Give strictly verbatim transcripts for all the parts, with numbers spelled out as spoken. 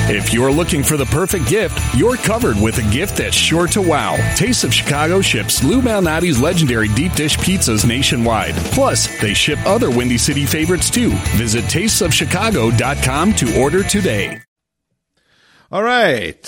If you're looking for the perfect gift, you're covered with a gift that's sure to wow. Taste of Chicago ships Lou Malnati's legendary deep dish pizzas nationwide. Plus, they ship other Windy City favorites too. Visit tastes of chicago dot com to order today. All right.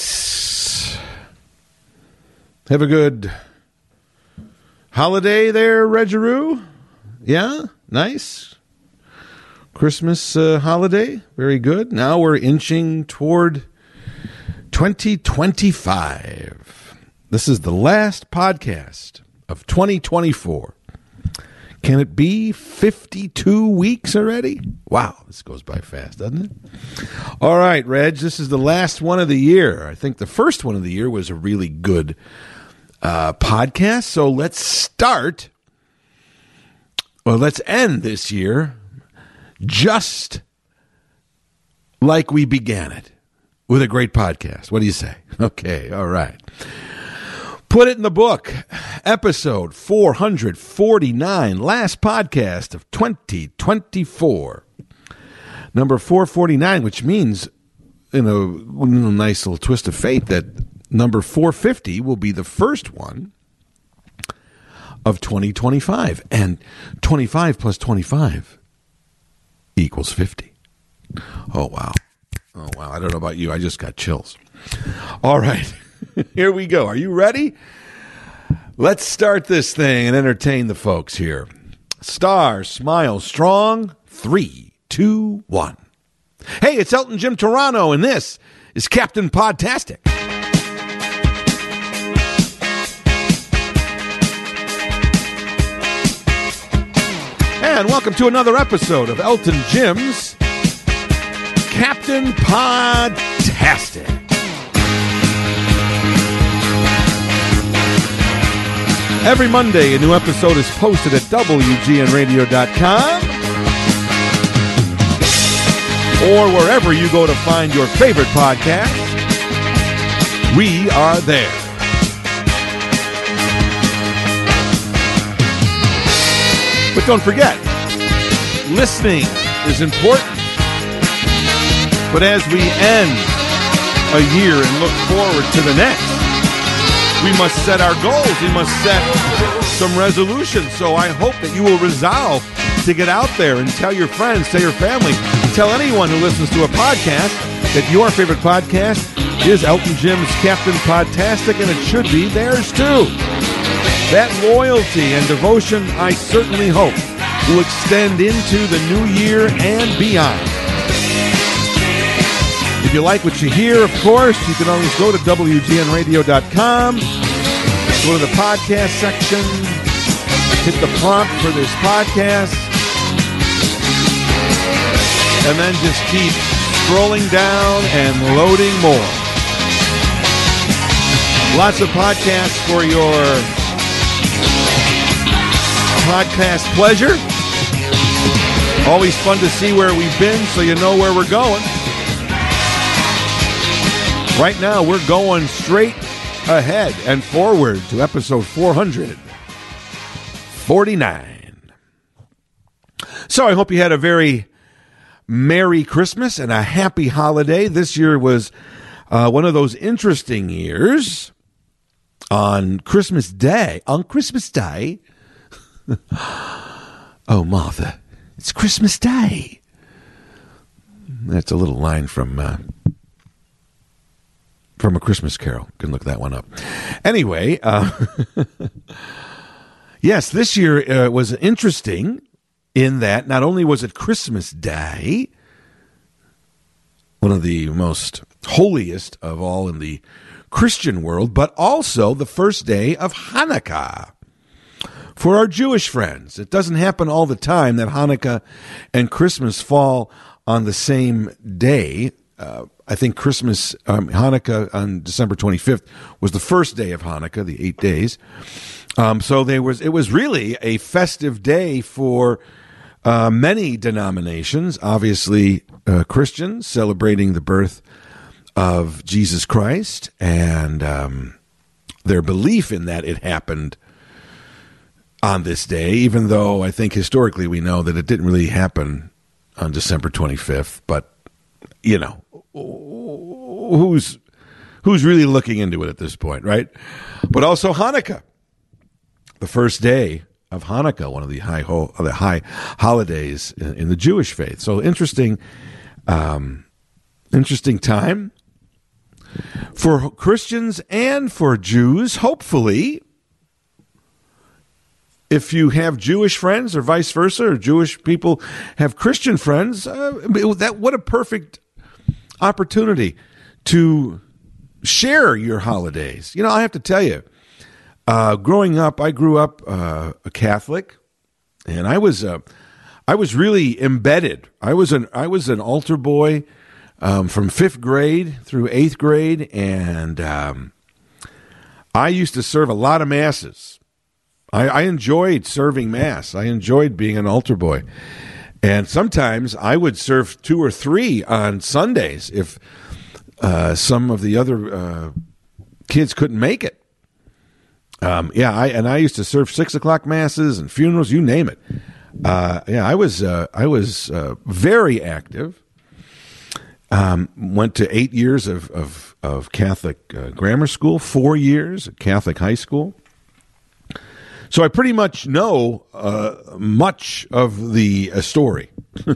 Have a good holiday there, Regaroo. Yeah? Nice. Christmas uh, holiday. Very good. Now we're inching toward twenty twenty-five. This is the last podcast of twenty twenty-four. Can it be fifty-two weeks already? Wow, this goes by fast, doesn't it? All right, Reg, this is the last one of the year. I think the first one of the year was a really good uh, podcast. So let's start, well, let's end this year just like we began it, with a great podcast. What do you say? Okay, all right. Put it in the book. Episode four forty-nine, last podcast of twenty twenty-four. Number four forty-nine, which means, you know, a nice little twist of fate, that number four fifty will be the first one of twenty twenty-five. And twenty-five plus twenty-five equals fifty. Oh, wow. Oh, wow. I don't know about you. I just got chills. All right. Here we go. Are you ready? Let's start this thing and entertain the folks here. Star, smile strong. Three, two, one. Hey, it's Elton Jim Toronto, and this is Captain Podtastic. And welcome to another episode of Elton Jim's Captain Podtastic. Every Monday, a new episode is posted at W G N radio dot com or wherever you go to find your favorite podcast. We are there. But don't forget, listening is important. But as we end a year and look forward to the next, we must set our goals. We must set some resolutions. So I hope that you will resolve to get out there and tell your friends, tell your family, tell anyone who listens to a podcast that your favorite podcast is Elton Jim's Captain Podtastic, and it should be theirs too. That loyalty and devotion, I certainly hope, will extend into the new year and beyond. If you like what you hear, of course, you can always go to W G N radio dot com, go to the podcast section, hit the prompt for this podcast, and then just keep scrolling down and loading more. Lots of podcasts for your podcast pleasure. Always fun to see where we've been so you know where we're going. Right now, we're going straight ahead and forward to episode four forty-nine. So I hope you had a very Merry Christmas and a happy holiday. This year was uh, one of those interesting years. On Christmas Day, on Christmas Day, oh, Martha, it's Christmas Day. That's a little line from... Uh, From A Christmas Carol. You can look that one up. Anyway, uh, yes, this year uh, was interesting in that not only was it Christmas Day, one of the most holiest of all in the Christian world, but also the first day of Hanukkah. For our Jewish friends, it doesn't happen all the time that Hanukkah and Christmas fall on the same day. Uh, I think Christmas, um, Hanukkah on December twenty-fifth was the first day of Hanukkah, the eight days. Um, so there was, it was really a festive day for uh, many denominations. Obviously, uh, Christians celebrating the birth of Jesus Christ and um, their belief in that it happened on this day, even though I think historically we know that it didn't really happen on December twenty-fifth. But, you know, who's who's really looking into it at this point, right? But also Hanukkah, the first day of Hanukkah, one of the high ho- of the high holidays in, in the Jewish faith. So interesting, um, interesting time for Christians and for Jews. Hopefully, if you have Jewish friends or vice versa, or Jewish people have Christian friends, uh, that what a perfect opportunity to share your holidays. You know, I have to tell you, uh, growing up, I grew up uh, a Catholic, and I was uh, I was really embedded. I was an I was an altar boy um, from fifth grade through eighth grade, and um, I used to serve a lot of masses. I, I enjoyed serving mass. I enjoyed being an altar boy. And sometimes I would serve two or three on Sundays if uh, some of the other uh, kids couldn't make it. Um, yeah, I and I used to serve six o'clock masses and funerals, you name it. Uh, yeah, I was uh, I was uh, very active. Um, went to eight years of of, of Catholic uh, grammar school, four years at Catholic high school. So I pretty much know uh, much of the uh, story.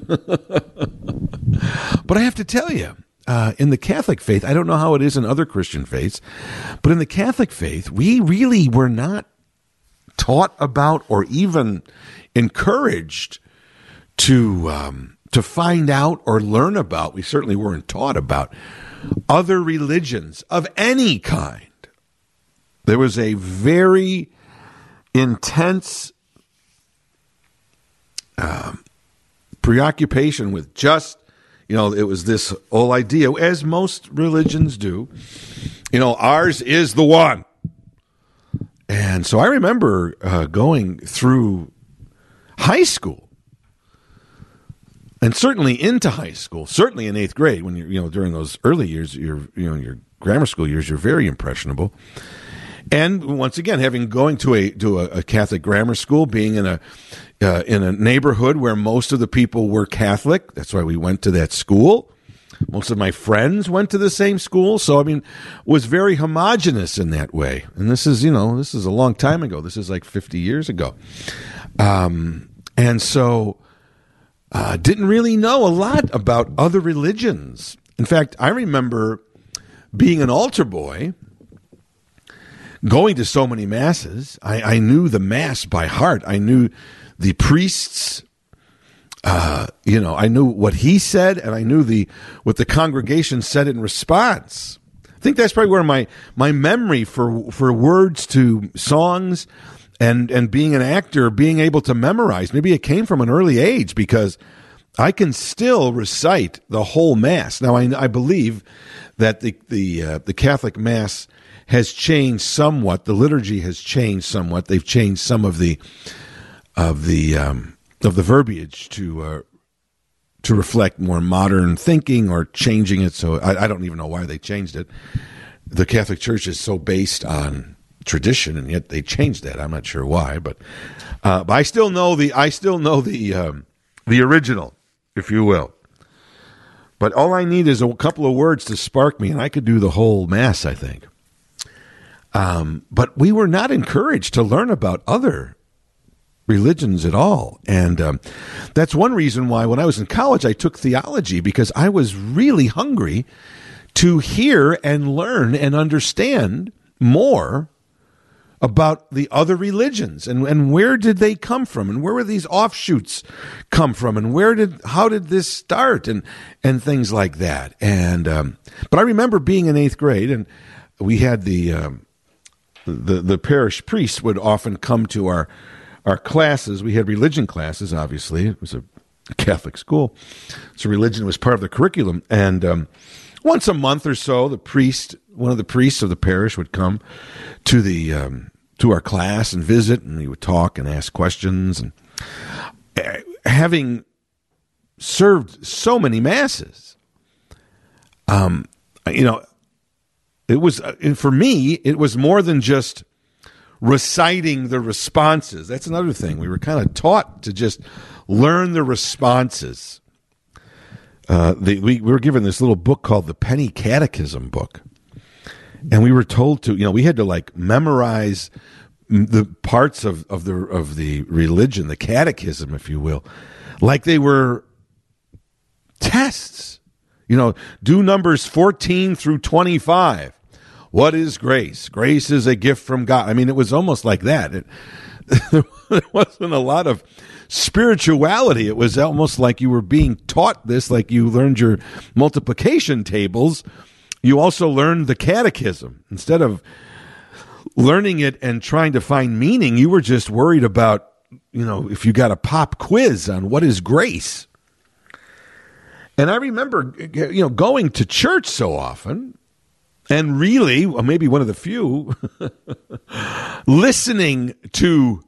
But I have to tell you, uh, in the Catholic faith, I don't know how it is in other Christian faiths, but in the Catholic faith, we really were not taught about or even encouraged to um, to find out or learn about. We certainly weren't taught about other religions of any kind. There was a very intense uh, preoccupation with just, you know, it was this whole idea, as most religions do, you know, ours is the one. And so I remember uh, going through high school, and certainly into high school, certainly in eighth grade, when you're, you know, during those early years, your, you know, your grammar school years, you're very impressionable. And once again, having going to a to a, a Catholic grammar school, being in a uh, in a neighborhood where most of the people were Catholic, that's why we went to that school. Most of my friends went to the same school, so I mean, was very homogenous in that way. And this is, you know, this is a long time ago. This is like fifty years ago, um, and so uh, didn't really know a lot about other religions. In fact, I remember being an altar boy, going to so many masses. I, I knew the mass by heart. I knew the priests. Uh, you know, I knew what he said, and I knew the what the congregation said in response. I think that's probably where my my memory for for words to songs and and being an actor, being able to memorize, maybe it came from an early age, because I can still recite the whole mass. Now, I, I believe that the the uh, the Catholic Mass has changed somewhat. The liturgy has changed somewhat. They've changed some of the of the um, of the verbiage to uh, to reflect more modern thinking, or changing it. So I, I don't even know why they changed it. The Catholic Church is so based on tradition, and yet they changed that. I'm not sure why, but uh, but I still know the I still know the um, the original, if you will. But all I need is a couple of words to spark me, and I could do the whole Mass, I think. Um, but we were not encouraged to learn about other religions at all. And um, that's one reason why when I was in college, I took theology, because I was really hungry to hear and learn and understand more about the other religions, and, and where did they come from, and where were these offshoots come from, and where did how did this start, and and things like that. And um, but I remember being in eighth grade, and we had the um, the the parish priest would often come to our our classes. We had religion classes, obviously. It was a Catholic school, so religion was part of the curriculum. And um, once a month or so, the priest, one of the priests of the parish, would come to the um, to our class and visit, and he would talk and ask questions. And having served so many masses, um, you know, it was uh, for me. It was more than just reciting the responses. That's another thing. We were kind of taught to just learn the responses. uh, the, we, we were given this little book called the Penny Catechism book. And we were told to, you know, we had to like memorize the parts of, of the of the religion, the catechism, if you will, like they were tests. You know, do numbers fourteen through twenty-five. What is grace? Grace is a gift from God. I mean, it was almost like that. It, there wasn't a lot of spirituality. It was almost like you were being taught this, like you learned your multiplication tables. You also learned the catechism. Instead of learning it and trying to find meaning, you were just worried about, you know, if you got a pop quiz on what is grace. And I remember, you know, going to church so often, and really, well, maybe one of the few, listening to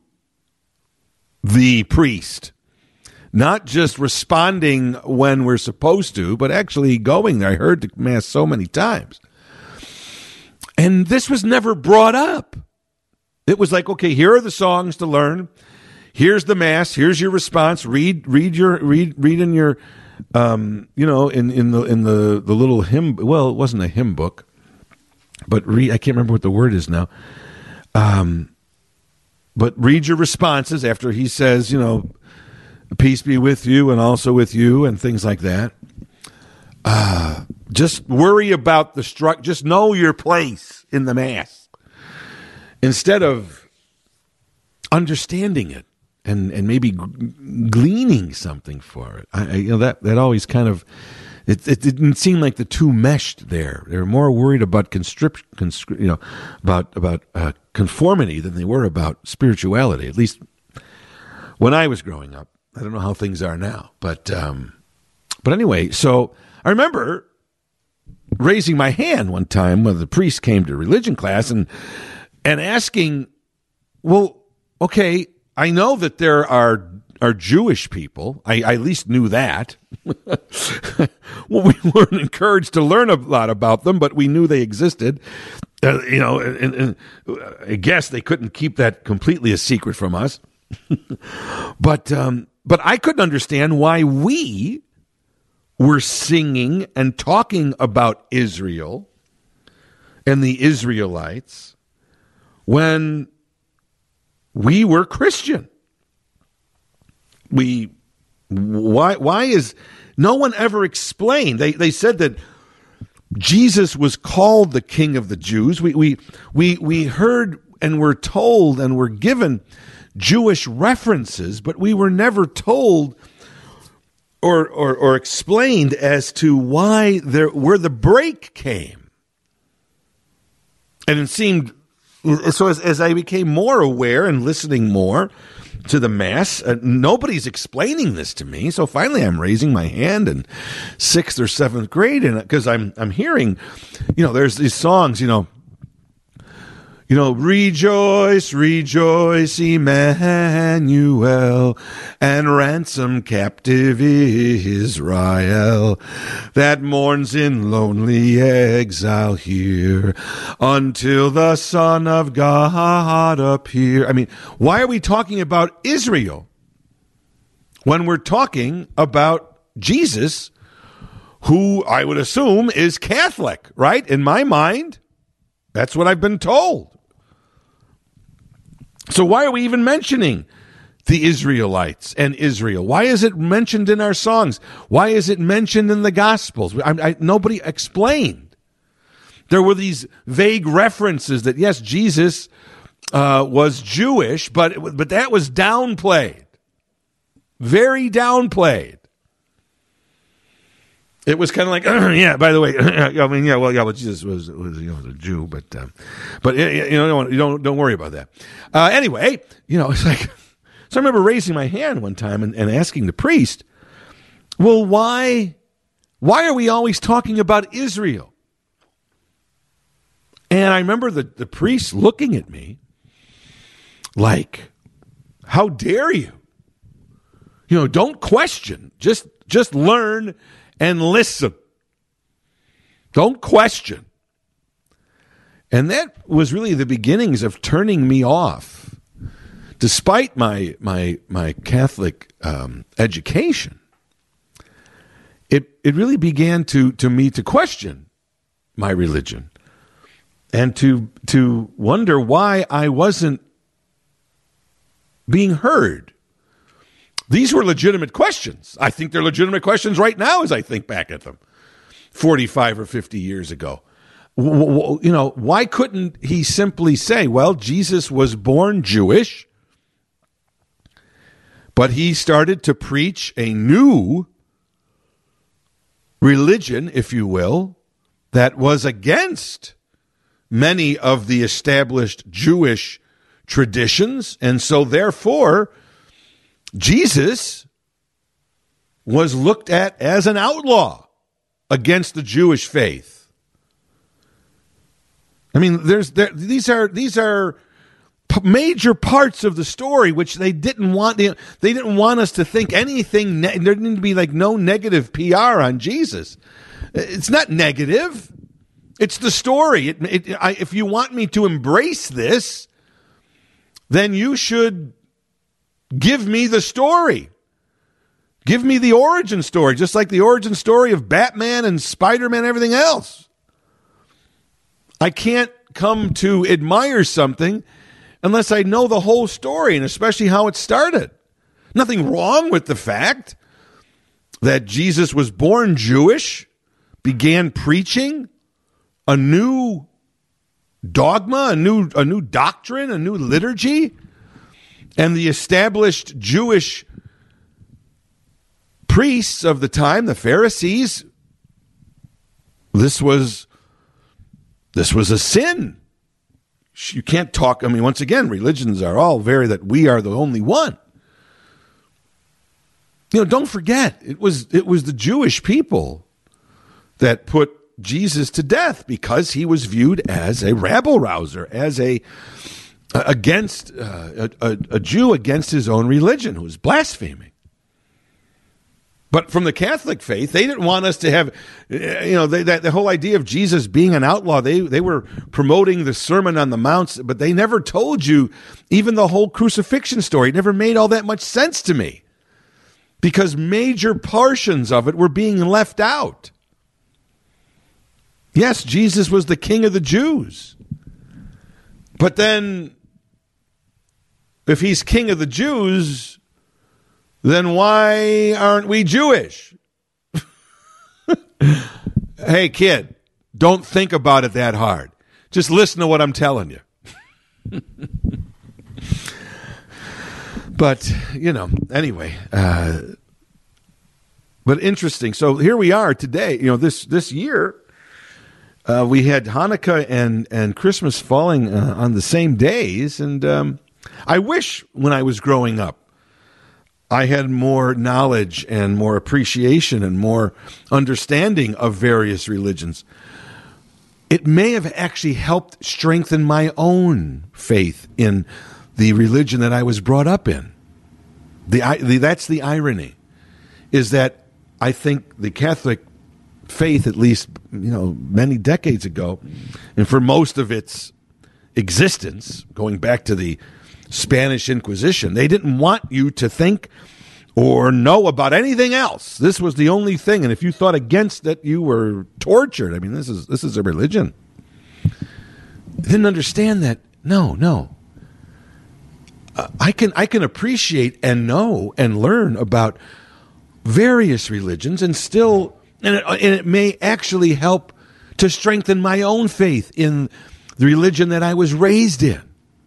the priest, not just responding when we're supposed to, but actually going there. I heard the Mass so many times. And this was never brought up. It was like, okay, here are the songs to learn. Here's the Mass. Here's your response. Read, read your, read, read in your, um, you know, in, in the, in the, the little hymn. Well, it wasn't a hymn book, but read, I can't remember what the word is now. Um, but read your responses after he says, you know, peace be with you and also with you and things like that. Uh, just worry about the struct. Just know your place in the Mass instead of understanding it and, and maybe g- gleaning something for it. I, I, you know, that, that always kind of, it, it didn't seem like the two meshed there. They were more worried about constrict, constrict you know, about, about, uh, conformity than they were about spirituality, at least when I was growing up. I don't know how things are now, but, um, but anyway, so I remember raising my hand one time when the priest came to religion class and and asking, well, okay, I know that there are are Jewish people. I, I at least knew that. Well, we weren't encouraged to learn a lot about them, but we knew they existed. Uh, you know, and, and I guess they couldn't keep that completely a secret from us. but um, but I couldn't understand why we were singing and talking about Israel and the Israelites when we were Christian. We why why is no one ever explained? They they said that Jesus was called the King of the Jews. We we we we heard and were told and were given Jewish references, but we were never told or or, or explained as to why there where the break came. And it seemed so as, as I became more aware and listening more to the Mass, uh, nobody's explaining this to me. So finally, I'm raising my hand in sixth or seventh grade, and because I'm I'm hearing, you know, there's these songs, you know, you know, rejoice, rejoice, Emmanuel, and ransom captive Israel that mourns in lonely exile here until the Son of God appear. I mean, why are we talking about Israel when we're talking about Jesus, who I would assume is Catholic, right? In my mind, that's what I've been told. So why are we even mentioning the Israelites and Israel? Why is it mentioned in our songs? Why is it mentioned in the Gospels? I, I, nobody explained. There were these vague references that, yes, Jesus uh, was Jewish, but but that was downplayed. Very downplayed. It was kind of like, uh, yeah. By the way, I mean, yeah. Well, yeah. Well, Jesus was was you know a Jew, but um, but you know don't you don't don't worry about that. Uh, anyway, you know, it's like so. I remember raising my hand one time and, and asking the priest, "Well, why why are we always talking about Israel?" And I remember the the priest looking at me like, "How dare you? You know, don't question. Just just learn." And listen. Don't question. And that was really the beginnings of turning me off. Despite my my my Catholic um, education, it, it really began to, to me to question my religion and to, to wonder why I wasn't being heard. These were legitimate questions. I think they're legitimate questions right now as I think back at them forty-five or fifty years ago. You know, why couldn't he simply say, well, Jesus was born Jewish, but he started to preach a new religion, if you will, that was against many of the established Jewish traditions, and so therefore Jesus was looked at as an outlaw against the Jewish faith. I mean, there's there, these are these are p- major parts of the story which they didn't want. They, they didn't want us to think anything. Ne- there didn't be like no negative P R on Jesus. It's not negative. It's the story. It, it, I, if you want me to embrace this, then you should give me the story. Give me the origin story, just like the origin story of Batman and Spider-Man and everything else. I can't come to admire something unless I know the whole story, and especially how it started. Nothing wrong with the fact that Jesus was born Jewish, began preaching a new dogma, a new a new doctrine, a new liturgy, and the established Jewish priests of the time, the Pharisees, this was this was a sin. You can't talk, I mean, once again, religions are all very that we are the only one. You know, don't forget, it was it was the Jewish people that put Jesus to death because he was viewed as a rabble-rouser, as a against uh, a, a Jew against his own religion who was blaspheming. But from the Catholic faith, they didn't want us to have, you know, they, that the whole idea of Jesus being an outlaw. They they were promoting the Sermon on the Mount, but they never told you even the whole crucifixion story. It never made all that much sense to me because major portions of it were being left out. Yes, Jesus was the King of the Jews. But then, if he's King of the Jews, then why aren't we Jewish? Hey, kid, don't think about it that hard. Just listen to what I'm telling you. But, you know, anyway. Uh, but interesting. So here we are today. You know, this, this year, Uh, we had Hanukkah and, and Christmas falling uh, on the same days, and um, I wish when I was growing up I had more knowledge and more appreciation and more understanding of various religions. It may have actually helped strengthen my own faith in the religion that I was brought up in. The, the that's the irony, is that I think the Catholic faith, at least, you know, many decades ago, and for most of its existence, going back to the Spanish Inquisition, they didn't want you to think or know about anything else. This was the only thing, and if you thought against it, you were tortured. I mean, this is this is a religion. They didn't understand that. No, no. Uh, I can I can appreciate and know and learn about various religions and still. And it, and it may actually help to strengthen my own faith in the religion that I was raised in.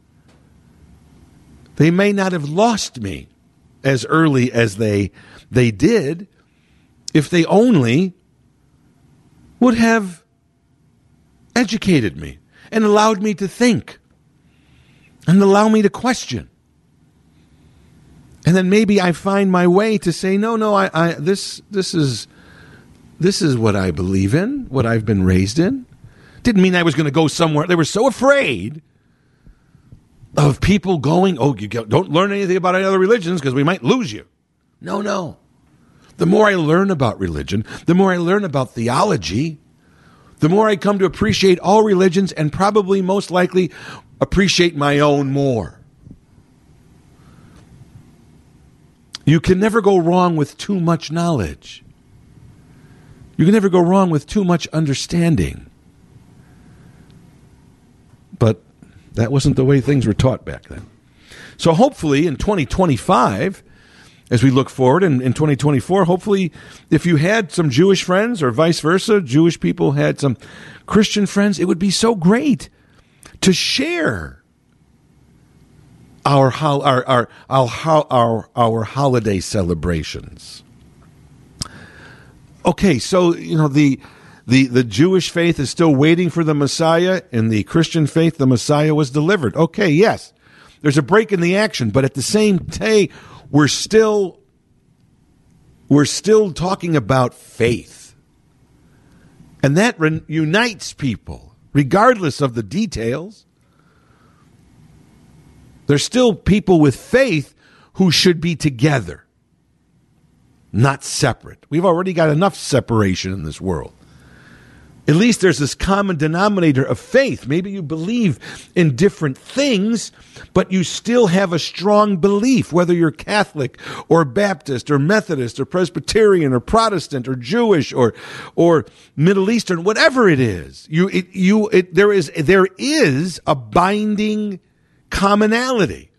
They may not have lost me as early as they they did if they only would have educated me and allowed me to think and allow me to question. And then maybe I find my way to say, no, no, I, I this this is... This is what I believe in, what I've been raised in. Didn't mean I was going to go somewhere. They were so afraid of people going, oh, you don't learn anything about any other religions because we might lose you. No, no. The more I learn about religion, the more I learn about theology, the more I come to appreciate all religions and probably most likely appreciate my own more. You can never go wrong with too much knowledge. You can never go wrong with too much understanding. But that wasn't the way things were taught back then. So hopefully in twenty twenty-five, as we look forward, and in twenty twenty-four, hopefully if you had some Jewish friends or vice versa, Jewish people had some Christian friends, it would be so great to share our our our our our, our holiday celebrations. Okay, so you know the the the Jewish faith is still waiting for the Messiah. In the Christian faith, the Messiah was delivered. Okay, yes, there's a break in the action, but at the same day, we're still we're still talking about faith, and that re- unites people, regardless of the details. There's still people with faith who should be together, not separate. We've already got enough separation in this world. At least there's this common denominator of faith. Maybe you believe in different things, but you still have a strong belief, whether you're Catholic or Baptist or Methodist or Presbyterian or Protestant or Jewish or or Middle Eastern, whatever it is. You it, you it, there is there is a binding commonality.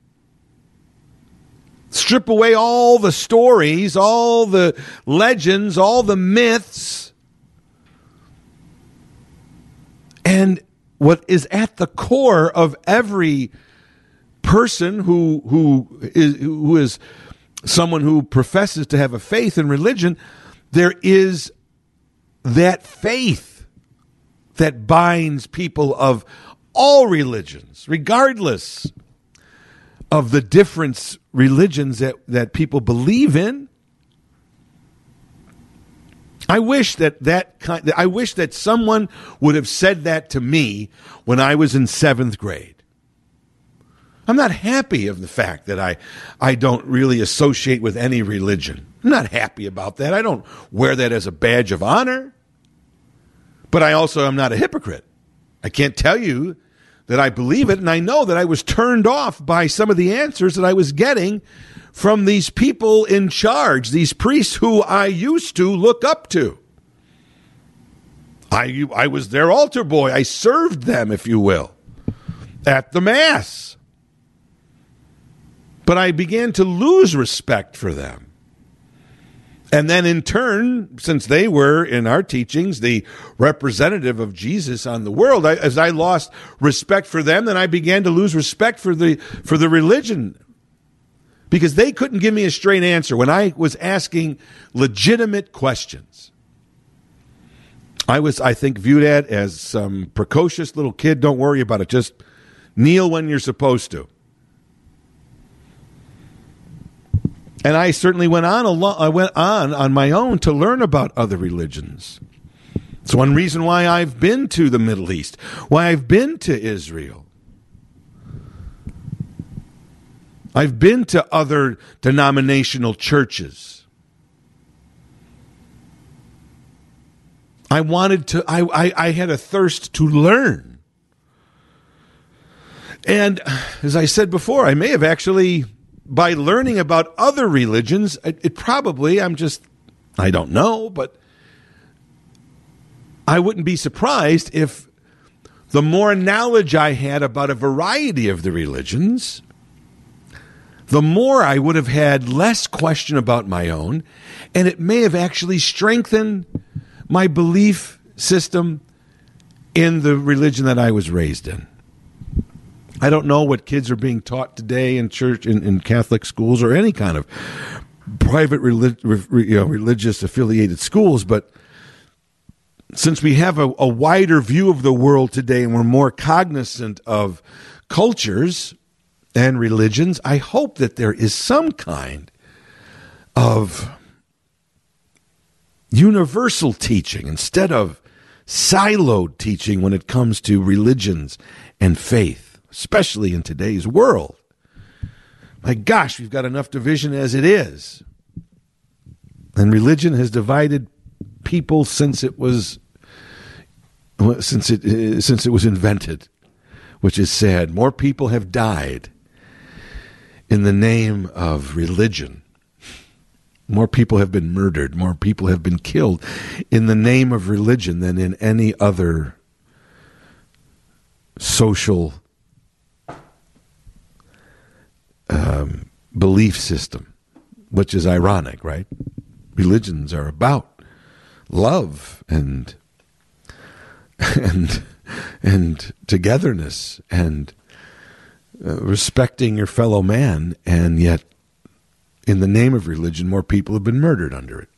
Strip away all the stories, all the legends, all the myths. And what is at the core of every person who who is who is someone who professes to have a faith in religion, there is that faith that binds people of all religions, regardless of the different religions that, that people believe in. I wish that that kind, I wish that someone would have said that to me when I was in seventh grade. I'm not happy of the fact that I, I don't really associate with any religion. I'm not happy about that. I don't wear that as a badge of honor. But I also am not a hypocrite. I can't tell you that I believe it, and I know that I was turned off by some of the answers that I was getting from these people in charge, these priests who I used to look up to. I, I was their altar boy. I served them, if you will, at the Mass. But I began to lose respect for them. And then in turn, since they were, in our teachings, the representative of Jesus on the world, I, as I lost respect for them, then I began to lose respect for the for the religion. Because they couldn't give me a straight answer when I was asking legitimate questions. I was, I think, viewed at as some precocious little kid. Don't worry about it. Just kneel when you're supposed to. And I certainly went on along, I went on on my own to learn about other religions. It's one reason why I've been to the Middle East, why I've been to Israel. I've been to other denominational churches. I wanted to, I, I, I had a thirst to learn. And as I said before, I may have actually, by learning about other religions, it, it probably, I'm just, I don't know, but I wouldn't be surprised if the more knowledge I had about a variety of the religions, the more I would have had less question about my own, and it may have actually strengthened my belief system in the religion that I was raised in. I don't know what kids are being taught today in church, in, in Catholic schools, or any kind of private relig- you know, religious affiliated schools, but since we have a, a wider view of the world today and we're more cognizant of cultures and religions, I hope that there is some kind of universal teaching instead of siloed teaching when it comes to religions and faith, especially in today's world. My gosh, we've got enough division as it is. And religion has divided people since it was since it since it was invented, which is sad. More people have died in the name of religion More people have been murdered. More people have been killed in the name of religion than in any other social um, belief system, which is ironic, right? Religions are about love and and and togetherness and uh, respecting your fellow man, and yet in the name of religion, more people have been murdered under it.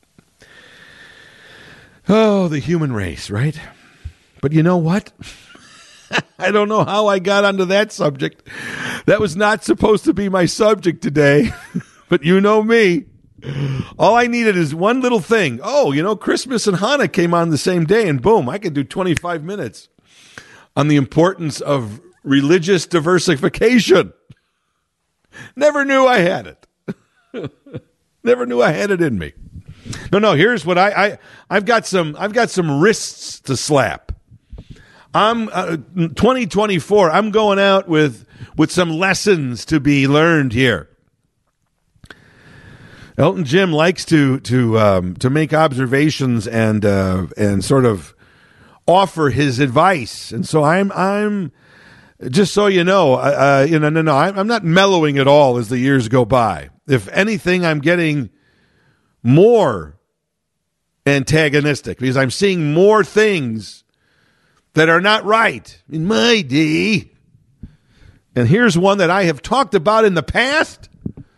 Oh, the human race, right? But you know what? I don't know how I got onto that subject. That was not supposed to be my subject today. But you know me. All I needed is one little thing. Oh, you know, Christmas and Hanukkah came on the same day, and boom, I could do twenty-five minutes on the importance of religious diversification. Never knew I had it. Never knew I had it in me. No, no. Here's what I, I I've got some I've got some wrists to slap. I'm uh, twenty twenty-four. I'm going out with with some lessons to be learned here. Elton Jim likes to to um, to make observations and uh, and sort of offer his advice, and so I'm I'm. Just so you know, uh, you know, no, no, I'm not mellowing at all as the years go by. If anything, I'm getting more antagonistic because I'm seeing more things that are not right in my day. And here's one that I have talked about in the past.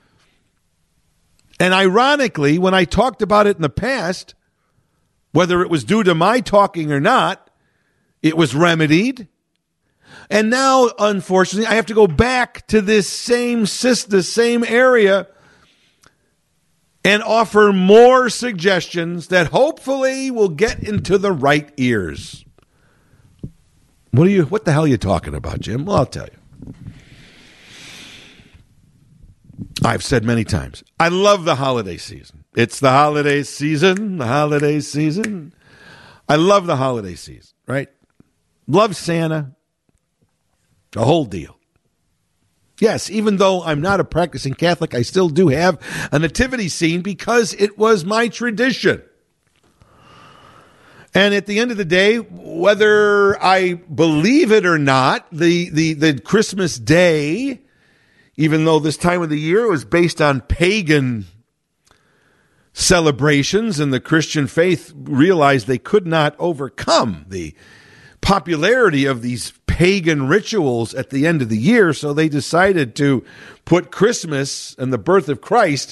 And ironically, when I talked about it in the past, whether it was due to my talking or not, it was remedied. And now, unfortunately, I have to go back to this same system, same area, and offer more suggestions that hopefully will get into the right ears. What are you? What the hell are you talking about, Jim? Well, I'll tell you. I've said many times, I love the holiday season. It's the holiday season, the holiday season. I love the holiday season, right? Love Santa. The whole deal. Yes, even though I'm not a practicing Catholic, I still do have a nativity scene because it was my tradition. And at the end of the day, whether I believe it or not, the, the, the Christmas day, even though this time of the year was based on pagan celebrations and the Christian faith realized they could not overcome the popularity of these pagan rituals at the end of the year, so they decided to put Christmas and the birth of Christ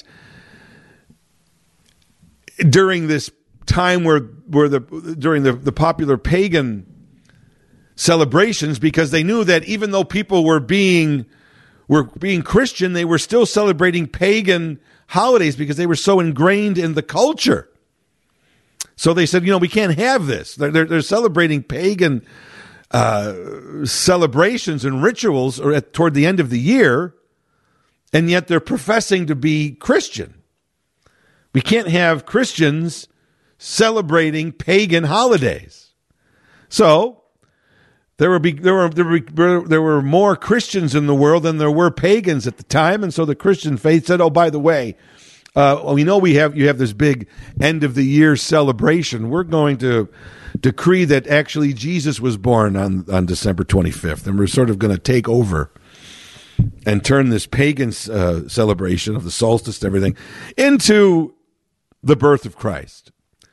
during this time where where the during the, the popular pagan celebrations, because they knew that even though people were being were being Christian, they were still celebrating pagan holidays because they were so ingrained in the culture. So they said, you know, we can't have this. They're, they're, they're celebrating pagan uh, celebrations and rituals or at, toward the end of the year, and yet they're professing to be Christian. We can't have Christians celebrating pagan holidays. So there were, there were there were there were more Christians in the world than there were pagans at the time, and so the Christian faith said, "Oh, by the way, Uh, well, we know we have you have this big end of the year celebration. We're going to decree that actually Jesus was born on, on December twenty-fifth, and we're sort of going to take over and turn this pagan uh, celebration of the solstice and everything into the birth of Christ."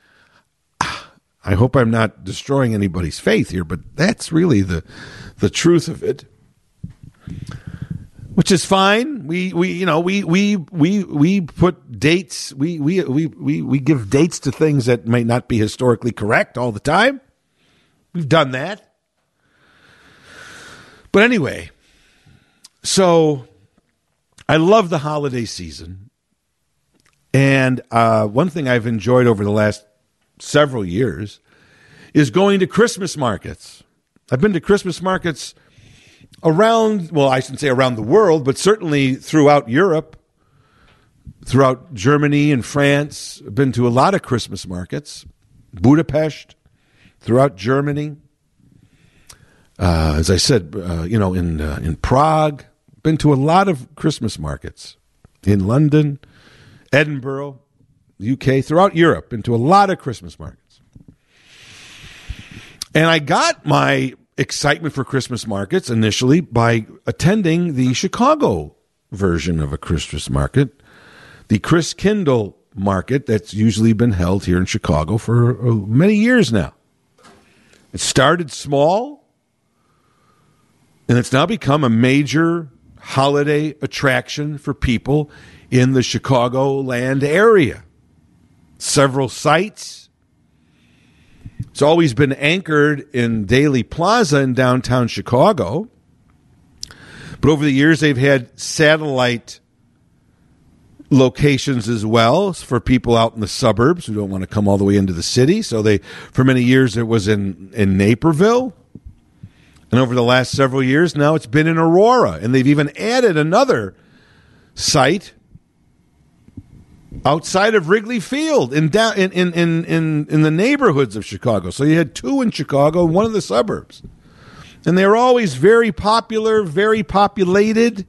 I hope I'm not destroying anybody's faith here, but that's really the the truth of it. Which is fine. We, we, you know, we, we, we, we put dates. We, we, we, we, we give dates to things that may not be historically correct all the time. We've done that. But anyway, so I love the holiday season. And uh, one thing I've enjoyed over the last several years is going to Christmas markets. I've been to Christmas markets around, well, I shouldn't say around the world, but certainly throughout Europe, throughout Germany and France. I've been to a lot of Christmas markets, Budapest, throughout Germany. Uh, as I said, uh, you know, in uh, in Prague, been to a lot of Christmas markets in London, Edinburgh. U K, throughout Europe, into a lot of Christmas markets. And I got my excitement for Christmas markets initially by attending the Chicago version of a Christmas market, the Christkindl market that's usually been held here in Chicago for many years now. It started small, and it's now become a major holiday attraction for people in the Chicagoland area. Several sites. It's always been anchored in Daley Plaza in downtown Chicago. But over the years, they've had satellite locations as well for people out in the suburbs who don't want to come all the way into the city. So they, for many years, it was in, in Naperville. And over the last several years, now it's been in Aurora. And they've even added another site outside of Wrigley Field in, down, in, in, in, in, in the neighborhoods of Chicago. So you had two in Chicago and one in the suburbs. And they were always very popular, very populated.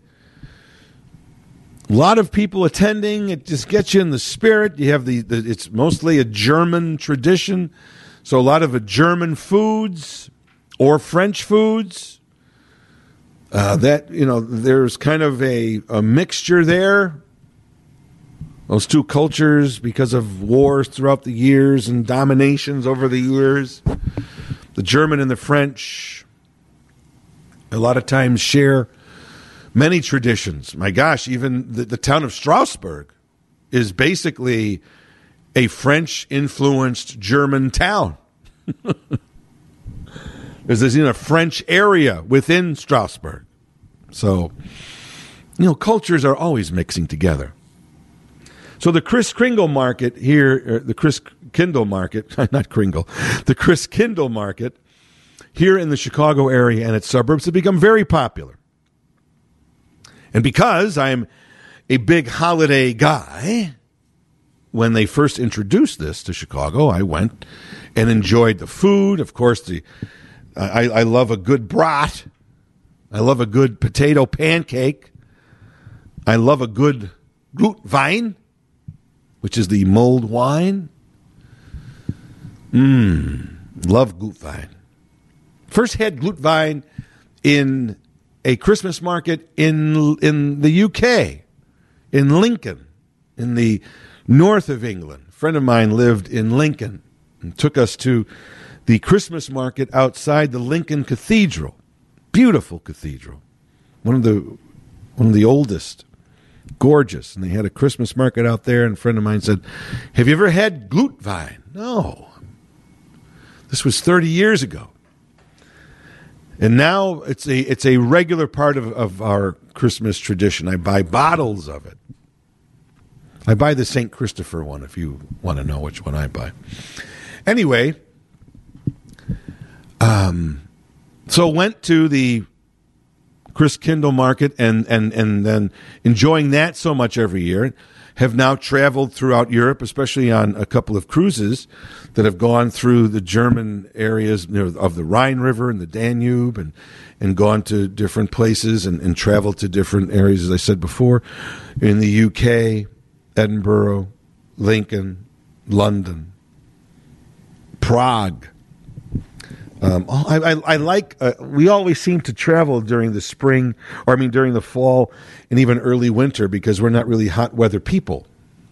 A lot of people attending. It just gets you in the spirit. You have the, the it's mostly a German tradition. So a lot of uh, German foods or French foods. Uh, that, you know, there's kind of a, a mixture there. Those two cultures, because of wars throughout the years and dominations over the years. The German and the French, a lot of times share many traditions. My gosh, even the, the town of Strasbourg is basically a French-influenced German town. There's this, you know, French area within Strasbourg. So, you know, cultures are always mixing together. So the Christkindl market here, the Christkindl market, not Kringle, the Christkindl market here in the Chicago area and its suburbs have become very popular. And because I'm a big holiday guy, when they first introduced this to Chicago, I went and enjoyed the food. Of course, the I, I love a good brat. I love a good potato pancake. I love a good Glühwein, which is the mulled wine. Mmm, love Glühwein. First had Glühwein in a Christmas market in in the U K, in Lincoln, in the north of England. A friend of mine lived in Lincoln and took us to the Christmas market outside the Lincoln Cathedral. Beautiful cathedral. One of the one of the oldest. Gorgeous. And they had a Christmas market out there, and a friend of mine said, "Have you ever had Glühwein?" No. This was thirty years ago. And now it's a it's a regular part of, of our Christmas tradition. I buy bottles of it. I buy the Saint Christopher one if you want to know which one I buy. Anyway, um, so went to the Christkindl market and, and, and then enjoying that so much every year. Have now traveled throughout Europe, especially on a couple of cruises that have gone through the German areas, you know, of the Rhine River and the Danube, and, and gone to different places and, and traveled to different areas, as I said before, in the U K, Edinburgh, Lincoln, London, Prague. Um, I, I, I like, uh, we always seem to travel during the spring, or I mean during the fall and even early winter, because we're not really hot weather people.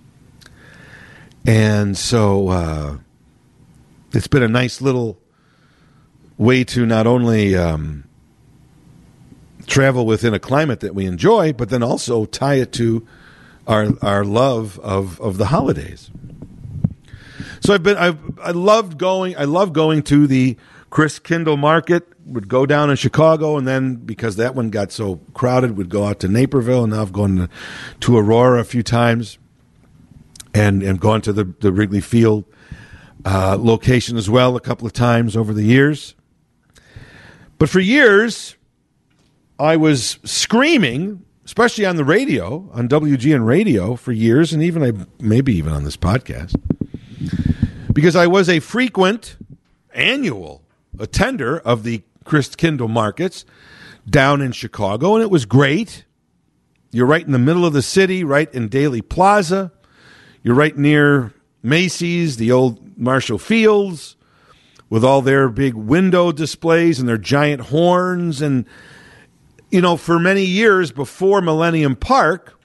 And so uh, it's been a nice little way to not only um, travel within a climate that we enjoy, but then also tie it to our our love of, of the holidays. So I've been I've I loved going I love going to the Christkindl market. Would go down in Chicago, and then because that one got so crowded, would go out to Naperville, and now I've gone to, to Aurora a few times, and and gone to the, the Wrigley Field uh, location as well a couple of times over the years. But for years, I was screaming, especially on the radio, on W G N radio for years, and even I maybe even on this podcast, because I was a frequent annual attender of the Christkindl markets down in Chicago, and it was great. You're right in the middle of the city, right in Daley Plaza. You're right near Macy's, the old Marshall Fields, with all their big window displays and their giant horns. And, you know, for many years before Millennium Park,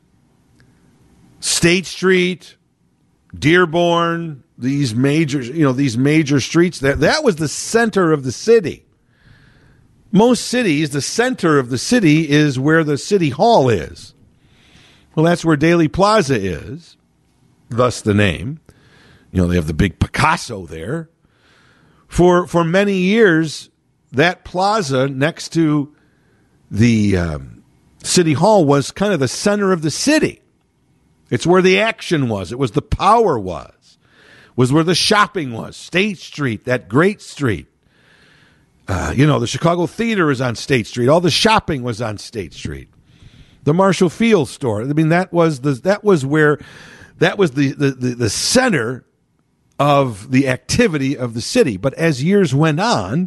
State Street, Dearborn, these major, you know, these major streets, that, that was the center of the city. Most cities, the center of the city is where the city hall is. Well, that's where Daley Plaza is, thus the name. You know, they have the big Picasso there. For for many years, that plaza next to the um, city hall was kind of the center of the city. It's where the action was. It was the power was. Was where the shopping was. State Street, that great street. Uh, you know, the Chicago Theater is on State Street. All the shopping was on State Street. The Marshall Field store. I mean, that was the that was where that was the the, the, the center of the activity of the city. But as years went on,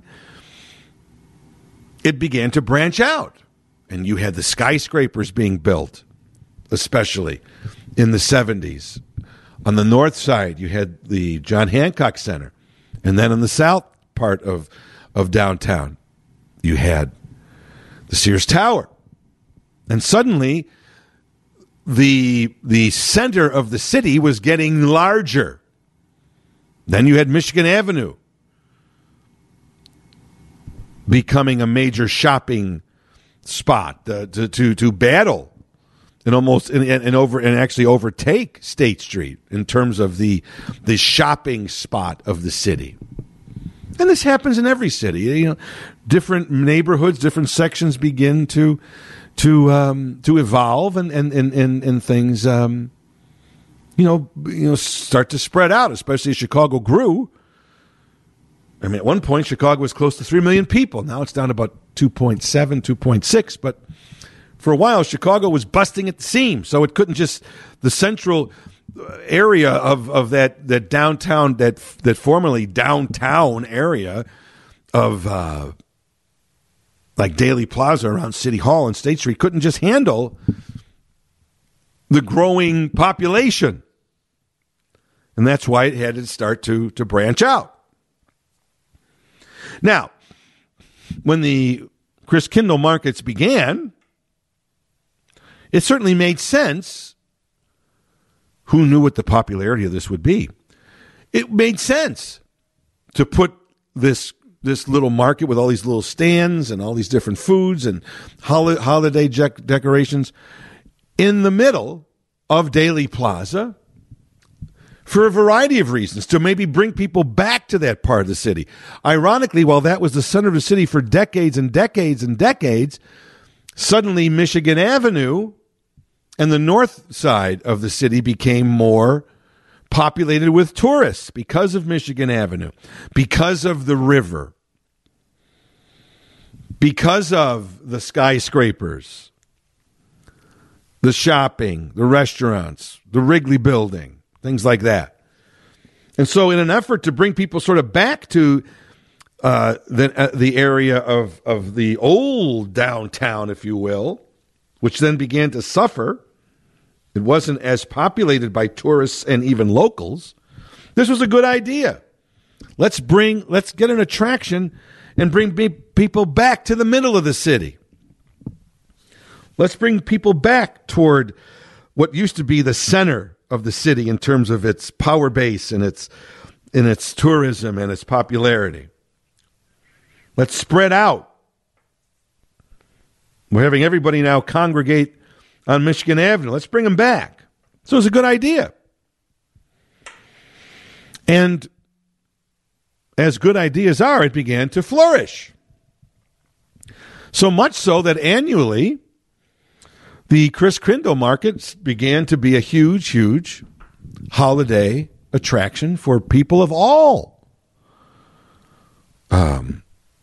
it began to branch out. And you had the skyscrapers being built, especially in the seventies. On the north side, you had the John Hancock Center. And then in the south part of, of downtown, you had the Sears Tower. And suddenly, the the center of the city was getting larger. Then you had Michigan Avenue becoming a major shopping spot uh, to, to to battle and almost and, and over and actually overtake State Street in terms of the the shopping spot of the city. And this happens in every city. You know, different neighborhoods, different sections begin to to um, to evolve, and and and and, and things. Um, You know, you know, start to spread out, especially as Chicago grew. I mean, at one point, Chicago was close to three million people. Now it's down to about two point seven, two point six. But for a while, Chicago was busting at the seams. So it couldn't just, the central area of, of that, that downtown, that that formerly downtown area of uh, like Daley Plaza around City Hall and State Street couldn't just handle the growing population. And that's why it had to start to, to branch out. Now, when the Christkindl markets began, it certainly made sense. Who knew what the popularity of this would be? It made sense to put this this little market with all these little stands and all these different foods and hol- holiday je- decorations in the middle of Daley Plaza for a variety of reasons, to maybe bring people back to that part of the city. Ironically, while that was the center of the city for decades and decades and decades, suddenly Michigan Avenue and the north side of the city became more populated with tourists because of Michigan Avenue, because of the river, because of the skyscrapers, the shopping, the restaurants, the Wrigley Building, things like that. And so in an effort to bring people sort of back to uh, the, uh, the area of, of the old downtown, if you will, which then began to suffer, it wasn't as populated by tourists and even locals, this was a good idea. Let's bring, let's get an attraction and bring be- people back to the middle of the city. Let's bring people back toward what used to be the center of the city in terms of its power base and its in its tourism and its popularity. Let's spread out. We're having everybody now congregate on Michigan Avenue. Let's bring them back. So it's a good idea. And as good ideas are, it began to flourish. So much so that annually, the Christkindl markets began to be a huge, huge holiday attraction for people of all um,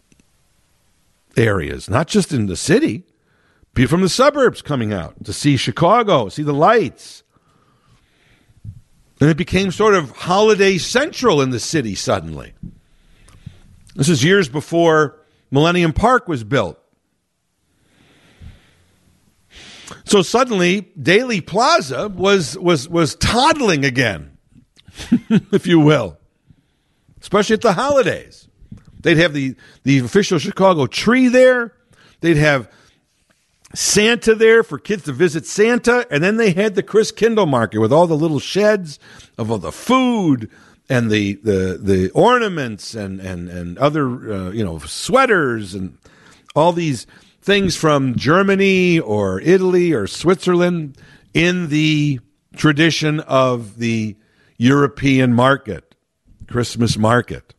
areas, not just in the city. People from the suburbs coming out to see Chicago, see the lights. And it became sort of holiday central in the city suddenly. This is years before Millennium Park was built. So suddenly, Daley Plaza was was was toddling again, if you will, especially at the holidays. They'd have the, the official Chicago tree there. They'd have Santa there for kids to visit Santa. And then they had the Christkindl market with all the little sheds of all the food and the the, the ornaments and, and, and other, uh, you know, sweaters and all these things from Germany or Italy or Switzerland in the tradition of the European market, Christmas market.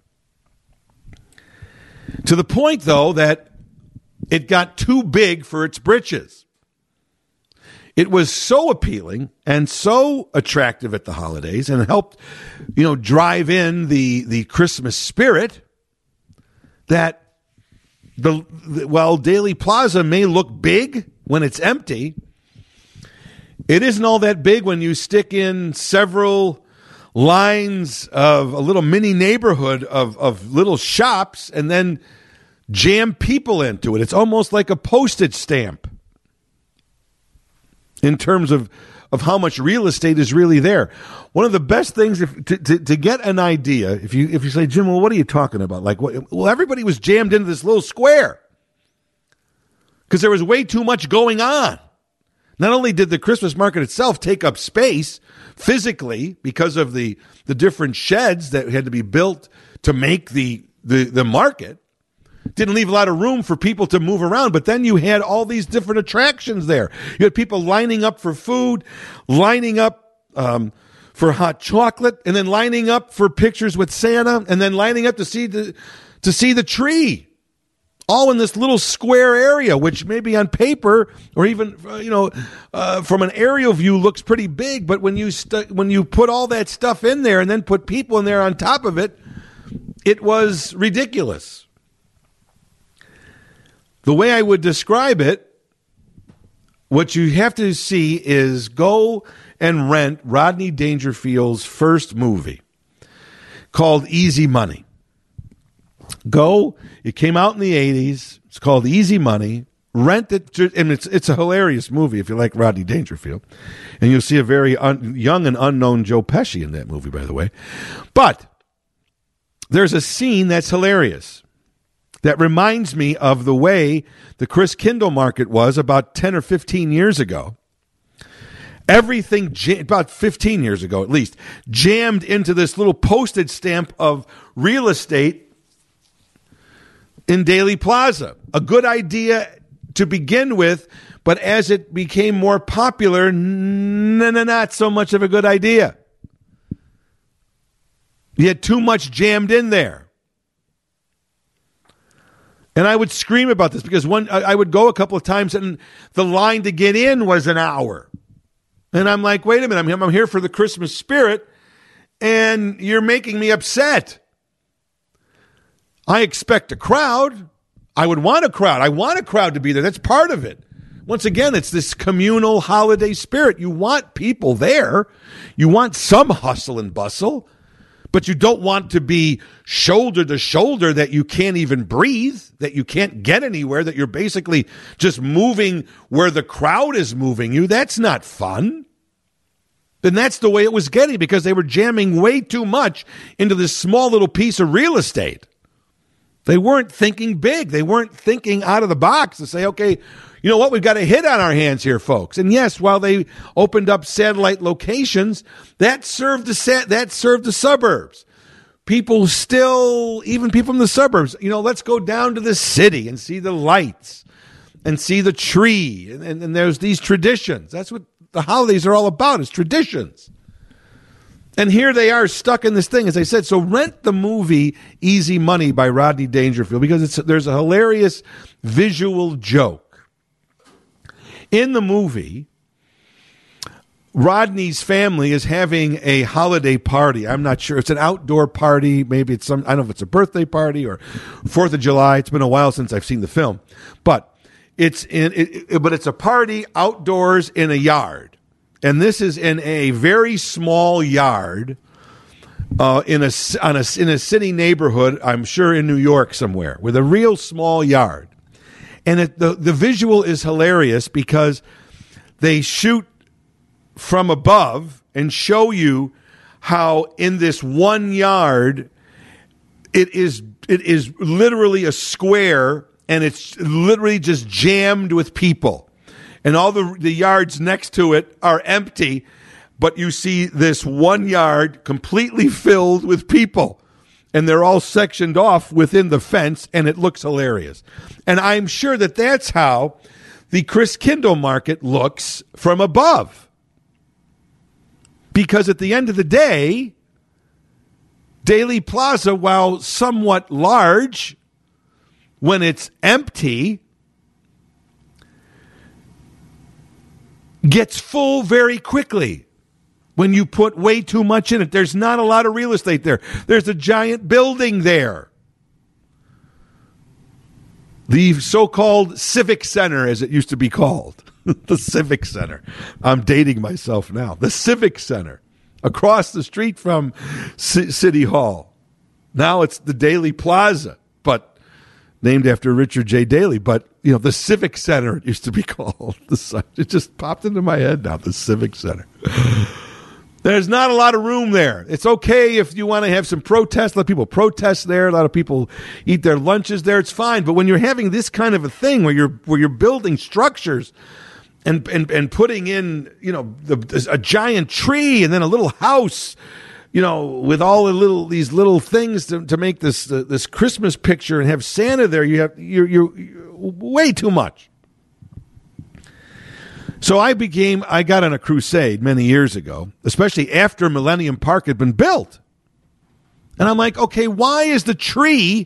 To the point, though, that it got too big for its britches. It was so appealing and so attractive at the holidays and helped, you know, drive in the, the Christmas spirit that the, the while Daley Plaza may look big when it's empty, it isn't all that big when you stick in several lines of a little mini neighborhood of, of little shops and then jam people into it. It's almost like a postage stamp in terms of, of how much real estate is really there. One of the best things if, to, to, to get an idea, if you if you say, Jim, well, what are you talking about? Like, what, well, everybody was jammed into this little square because there was way too much going on. Not only did the Christmas market itself take up space physically because of the, the different sheds that had to be built to make the, the, the market, didn't leave a lot of room for people to move around, but then you had all these different attractions there. You had people lining up for food, lining up um, for hot chocolate, and then lining up for pictures with Santa, and then lining up to see the to see the tree. All in this little square area, which maybe on paper or even uh, you know uh, from an aerial view looks pretty big, but when you st- when you put all that stuff in there and then put people in there on top of it, it was ridiculous. The way I would describe it, what you have to see is go and rent Rodney Dangerfield's first movie called Easy Money. Go, it came out in the eighties. It's called Easy Money. Rent it, and it's it's a hilarious movie if you like Rodney Dangerfield. And you'll see a very un, young and unknown Joe Pesci in that movie, by the way. But there's a scene that's hilarious that reminds me of the way the Christkindl market was about ten or fifteen years ago. Everything, about fifteen years ago at least, jammed into this little postage stamp of real estate in Daley Plaza. A good idea to begin with, but as it became more popular, n- n- not so much of a good idea. You had too much jammed in there. And I would scream about this because one, I would go a couple of times and the line to get in was an hour. And I'm like, wait a minute, I'm, I'm here for the Christmas spirit, and you're making me upset. I expect a crowd. I would want a crowd. I want a crowd to be there. That's part of it. Once again, it's this communal holiday spirit. You want people there. You want some hustle and bustle, but you don't want to be shoulder to shoulder that you can't even breathe, that you can't get anywhere, that you're basically just moving where the crowd is moving you. That's not fun. And that's the way it was getting because they were jamming way too much into this small little piece of real estate. They weren't thinking big. They weren't thinking out of the box to say, okay, you know what? We've got a hit on our hands here, folks. And yes, while they opened up satellite locations, that served the sat- that served the suburbs. People still, even people from the suburbs, you know, let's go down to the city and see the lights and see the tree. And, and, and there's these traditions. That's what the holidays are all about, is traditions. And here they are stuck in this thing, as I said. So rent the movie Easy Money by Rodney Dangerfield because it's there's a hilarious visual joke. In the movie, Rodney's family is having a holiday party. I'm not sure. It's an outdoor party. Maybe it's some, I don't know if it's a birthday party or fourth of July. It's been a while since I've seen the film. But it's in it, it, but it's a party outdoors in a yard. And this is in a very small yard uh, in a on a in a city neighborhood. I'm sure in New York somewhere with a real small yard, and it, the the visual is hilarious because they shoot from above and show you how in this one yard it is it is literally a square, and it's literally just jammed with people. And all the the yards next to it are empty, but you see this one yard completely filled with people. And they're all sectioned off within the fence, and it looks hilarious. And I'm sure that that's how the Christkindl market looks from above. Because at the end of the day, Daley Plaza, while somewhat large, when it's empty, gets full very quickly. When you put way too much in it, there's not a lot of real estate there. There's a giant building there. The so-called Civic Center, as it used to be called. The Civic Center. I'm dating myself now. The Civic Center. Across the street from C- City Hall. Now it's the Daley Plaza, but named after Richard J. Daley. But, you know, the Civic Center, it used to be called. It just popped into my head now, the Civic Center. There's not a lot of room there. It's okay if you want to have some protests, let people protest there. A lot of people eat their lunches there. It's fine. But when you're having this kind of a thing where you're where you're building structures and and, and putting in, you know, the, a giant tree and then a little house, you know, with all the little these little things to, to make this uh, this Christmas picture and have Santa there, you have you're, you're, you're way too much. So I became, I got on a crusade many years ago, especially after Millennium Park had been built. And I'm like, okay, why is the tree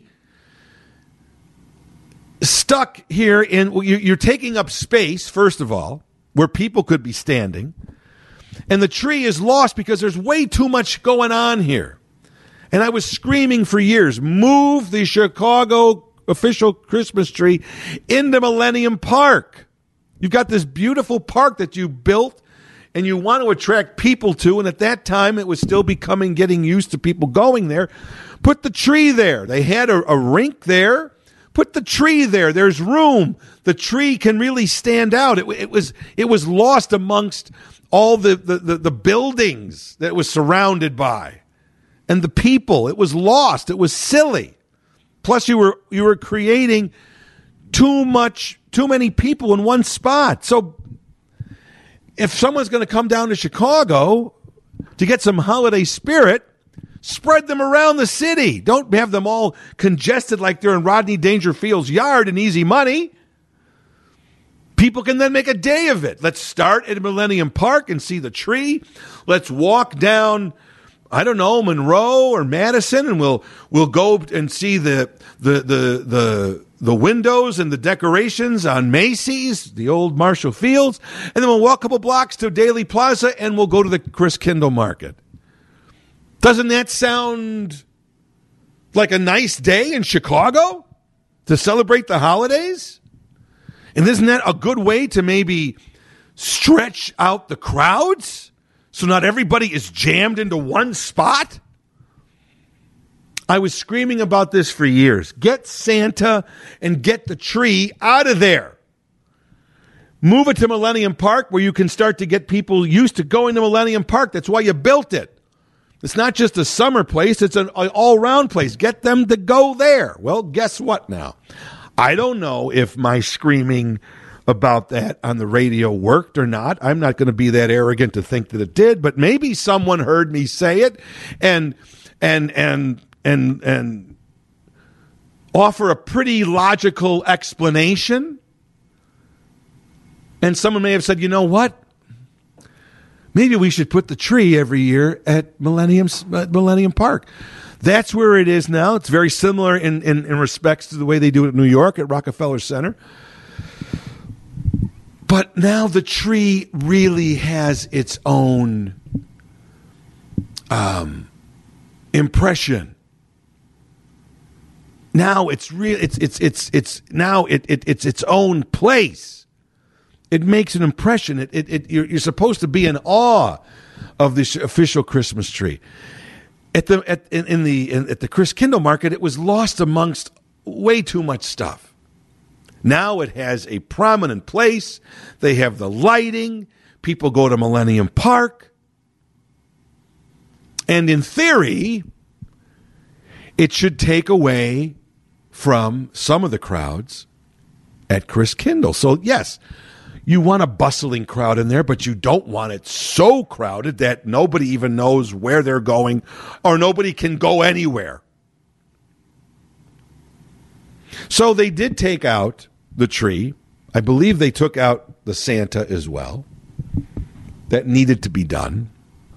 stuck here in, you're taking up space, first of all, where people could be standing. And the tree is lost because there's way too much going on here. And I was screaming for years, move the Chicago official Christmas tree into Millennium Park. You've got this beautiful park that you built and you want to attract people to. And at that time, it was still becoming, getting used to people going there. Put the tree there. They had a, a rink there. Put the tree there. There's room. The tree can really stand out. It, it was it was lost amongst all the, the, the, the buildings that it was surrounded by. And the people. It was lost. It was silly. Plus, you were you were creating too much, too many people in one spot. So if someone's going to come down to Chicago to get some holiday spirit, spread them around the city. Don't have them all congested like they're in Rodney Dangerfield's yard and easy money. People can then make a day of it. Let's start at Millennium Park and see the tree. Let's walk down, I don't know, Monroe or Madison, and we'll we'll go and see the the the the the windows and the decorations on Macy's, the old Marshall Fields, and then we'll walk a couple blocks to Daley Plaza and we'll go to the Christkindl market. Doesn't that sound like a nice day in Chicago to celebrate the holidays? And isn't that a good way to maybe stretch out the crowds so not everybody is jammed into one spot? I was screaming about this for years. Get Santa and get the tree out of there. Move it to Millennium Park where you can start to get people used to going to Millennium Park. That's why you built it. It's not just a summer place. It's an all-round place. Get them to go there. Well, guess what now? I don't know if my screaming about that on the radio worked or not. I'm not going to be that arrogant to think that it did, but maybe someone heard me say it and and and and and offer a pretty logical explanation. And someone may have said, you know what? Maybe we should put the tree every year at Millennium, uh, Millennium Park. That's where it is now. It's very similar in, in, in respects to the way they do it in New York at Rockefeller Center. But now the tree really has its own um, impression. Now it's real. It's it's it's it's now it, it it's its own place. It makes an impression. It it, it you're, you're supposed to be in awe of this official Christmas tree. At the at in, in the in, at the Christkindl market, it was lost amongst way too much stuff. Now it has a prominent place. They have the lighting. People go to Millennium Park. And in theory, it should take away from some of the crowds at Christkindl. So, yes, you want a bustling crowd in there, but you don't want it so crowded that nobody even knows where they're going or nobody can go anywhere. So they did take out the tree. I believe they took out the Santa as well. That needed to be done.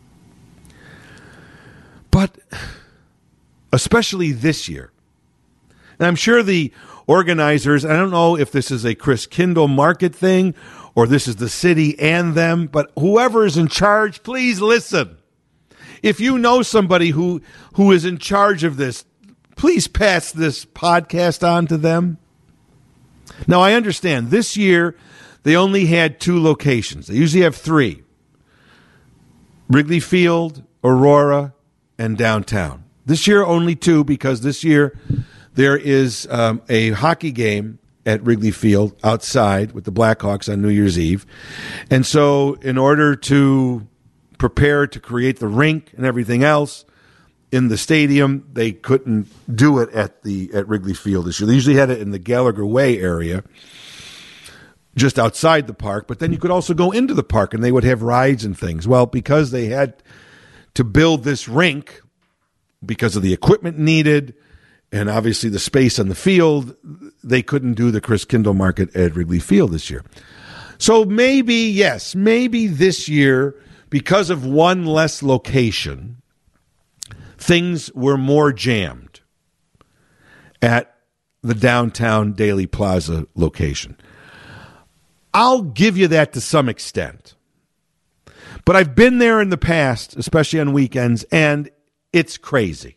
But especially this year, and I'm sure the organizers, I don't know if this is a Christkindl market thing or this is the city and them, but whoever is in charge, please listen. If you know somebody who who is in charge of this, please pass this podcast on to them. Now, I understand this year they only had two locations. They usually have three. Wrigley Field, Aurora, and downtown. This year, only two, because this year there is um, a hockey game at Wrigley Field outside with the Blackhawks on New Year's Eve. And so in order to prepare to create the rink and everything else in the stadium, they couldn't do it at the at Wrigley Field this year. They usually had it in the Gallagher Way area, just outside the park, but then you could also go into the park and they would have rides and things. Well, because they had to build this rink because of the equipment needed and obviously the space on the field, they couldn't do the Christkindl market at Wrigley Field this year. So maybe, yes, maybe this year, because of one less location, things were more jammed at the downtown Daily Plaza location. I'll give you that to some extent. But I've been there in the past, especially on weekends, and it's crazy.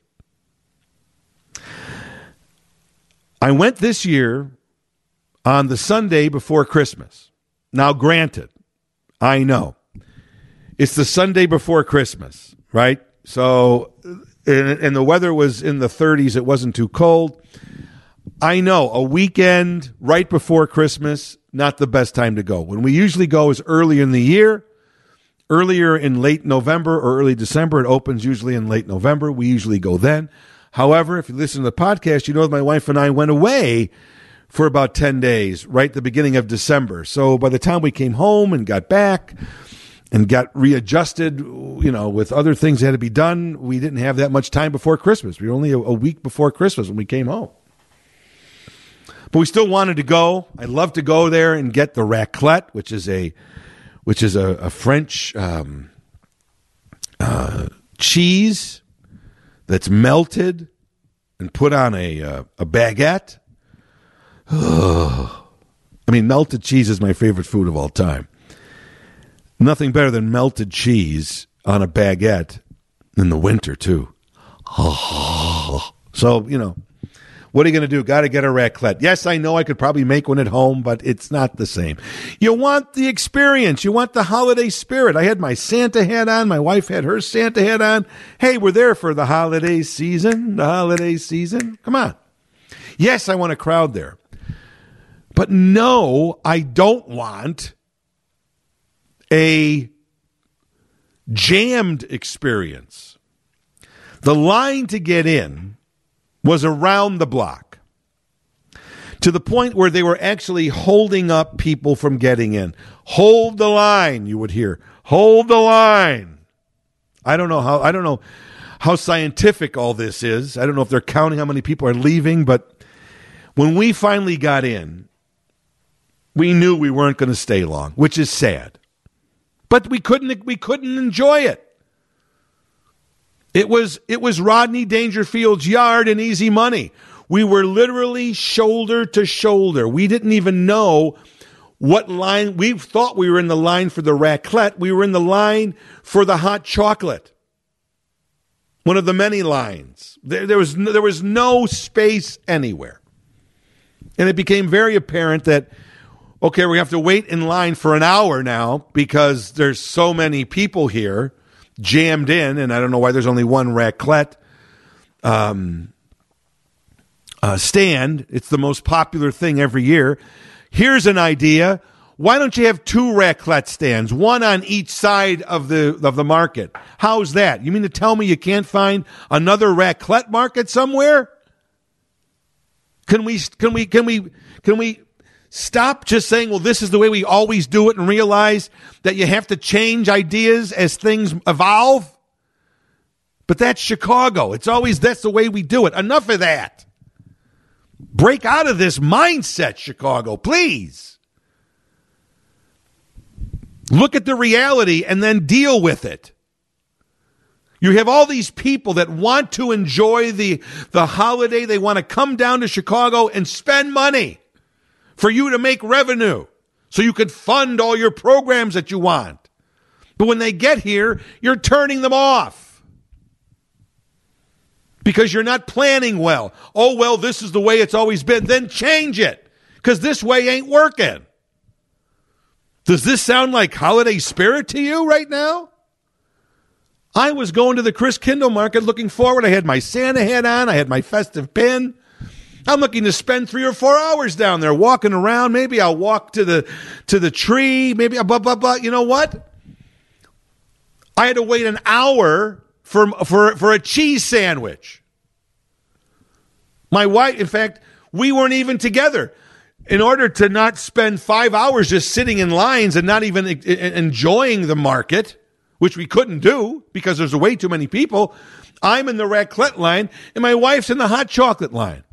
I went this year on the Sunday before Christmas. Now, granted, I know it's the Sunday before Christmas, right? So, and, and the weather was in the thirties. It wasn't too cold. I know a weekend right before Christmas, not the best time to go. When we usually go is early in the year, earlier in late November or early December. It opens usually in late November. We usually go then. However, if you listen to the podcast, you know my wife and I went away for about ten days, right at the beginning of December. So by the time we came home and got back and got readjusted, you know, with other things that had to be done, we didn't have that much time before Christmas. We were only a, a week before Christmas when we came home. But we still wanted to go. I'd love to go there and get the raclette, which is a which is a, a French um, uh, cheese that's melted and put on a uh, a baguette. Oh. I mean, melted cheese is my favorite food of all time. Nothing better than melted cheese on a baguette in the winter, too. Oh. So, you know, what are you going to do? Got to get a raclette. Yes, I know I could probably make one at home, but it's not the same. You want the experience. You want the holiday spirit. I had my Santa hat on. My wife had her Santa hat on. Hey, we're there for the holiday season. The holiday season. Come on. Yes, I want a crowd there. But no, I don't want a jammed experience. The line to get in was around the block, to the point where they were actually holding up people from getting in. Hold the line, you would hear. Hold the line. I don't know how I don't know how scientific all this is. I don't know if they're counting how many people are leaving, but when we finally got in, we knew we weren't going to stay long, which is sad. But we couldn't we couldn't enjoy it. It was it was Rodney Dangerfield's yard and easy money. We were literally shoulder to shoulder. We didn't even know what line. We thought we were in the line for the raclette. We were in the line for the hot chocolate. One of the many lines. There, there was no, there was no space anywhere. And it became very apparent that, okay, we have to wait in line for an hour now because there's so many people here jammed in, and I don't know why there's only one raclette um, uh, stand. It's the most popular thing every year. Here's an idea. Why don't you have two raclette stands, one on each side of the of the market? How's that? You mean to tell me you can't find another raclette market somewhere? Can we can we can we can we stop just saying, well, this is the way we always do it, and realize that you have to change ideas as things evolve? But that's Chicago. It's always that's the way we do it. Enough of that. Break out of this mindset, Chicago, please. Look at the reality and then deal with it. You have all these people that want to enjoy the, the holiday. They want to come down to Chicago and spend money for you to make revenue so you could fund all your programs that you want. But when they get here, you're turning them off because you're not planning well. Oh, well, this is the way it's always been. Then change it, because this way ain't working. Does this sound like holiday spirit to you right now? I was going to the Chris Kindle market looking forward. I had my Santa hat on. I had my festive pin. I'm looking to spend three or four hours down there walking around. Maybe I'll walk to the to the tree. Maybe I'll blah, blah, blah. You know what? I had to wait an hour for, for, for a cheese sandwich. My wife, in fact, we weren't even together. In order to not spend five hours just sitting in lines and not even enjoying the market, which we couldn't do because there's way too many people, I'm in the raclette line and my wife's in the hot chocolate line.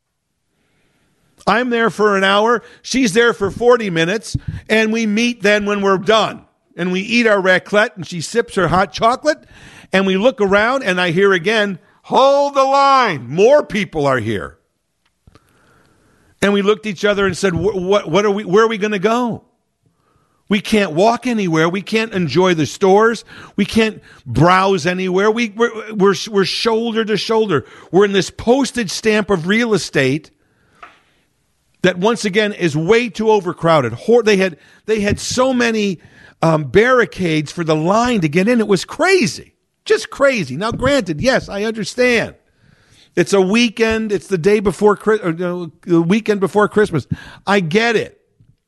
I'm there for an hour. She's there for forty minutes. And we meet then when we're done. And we eat our raclette and she sips her hot chocolate. And we look around and I hear again, hold the line. More people are here. And we looked at each other and said, what, what are we, where are we going to go? We can't walk anywhere. We can't enjoy the stores. We can't browse anywhere. We, we're, we're, we're shoulder to shoulder. We're in this postage stamp of real estate that once again is way too overcrowded. They had, they had so many um, barricades for the line to get in. It was crazy. Just crazy. Now, granted, yes, I understand. It's a weekend. It's the day before, or the weekend before Christmas. I get it.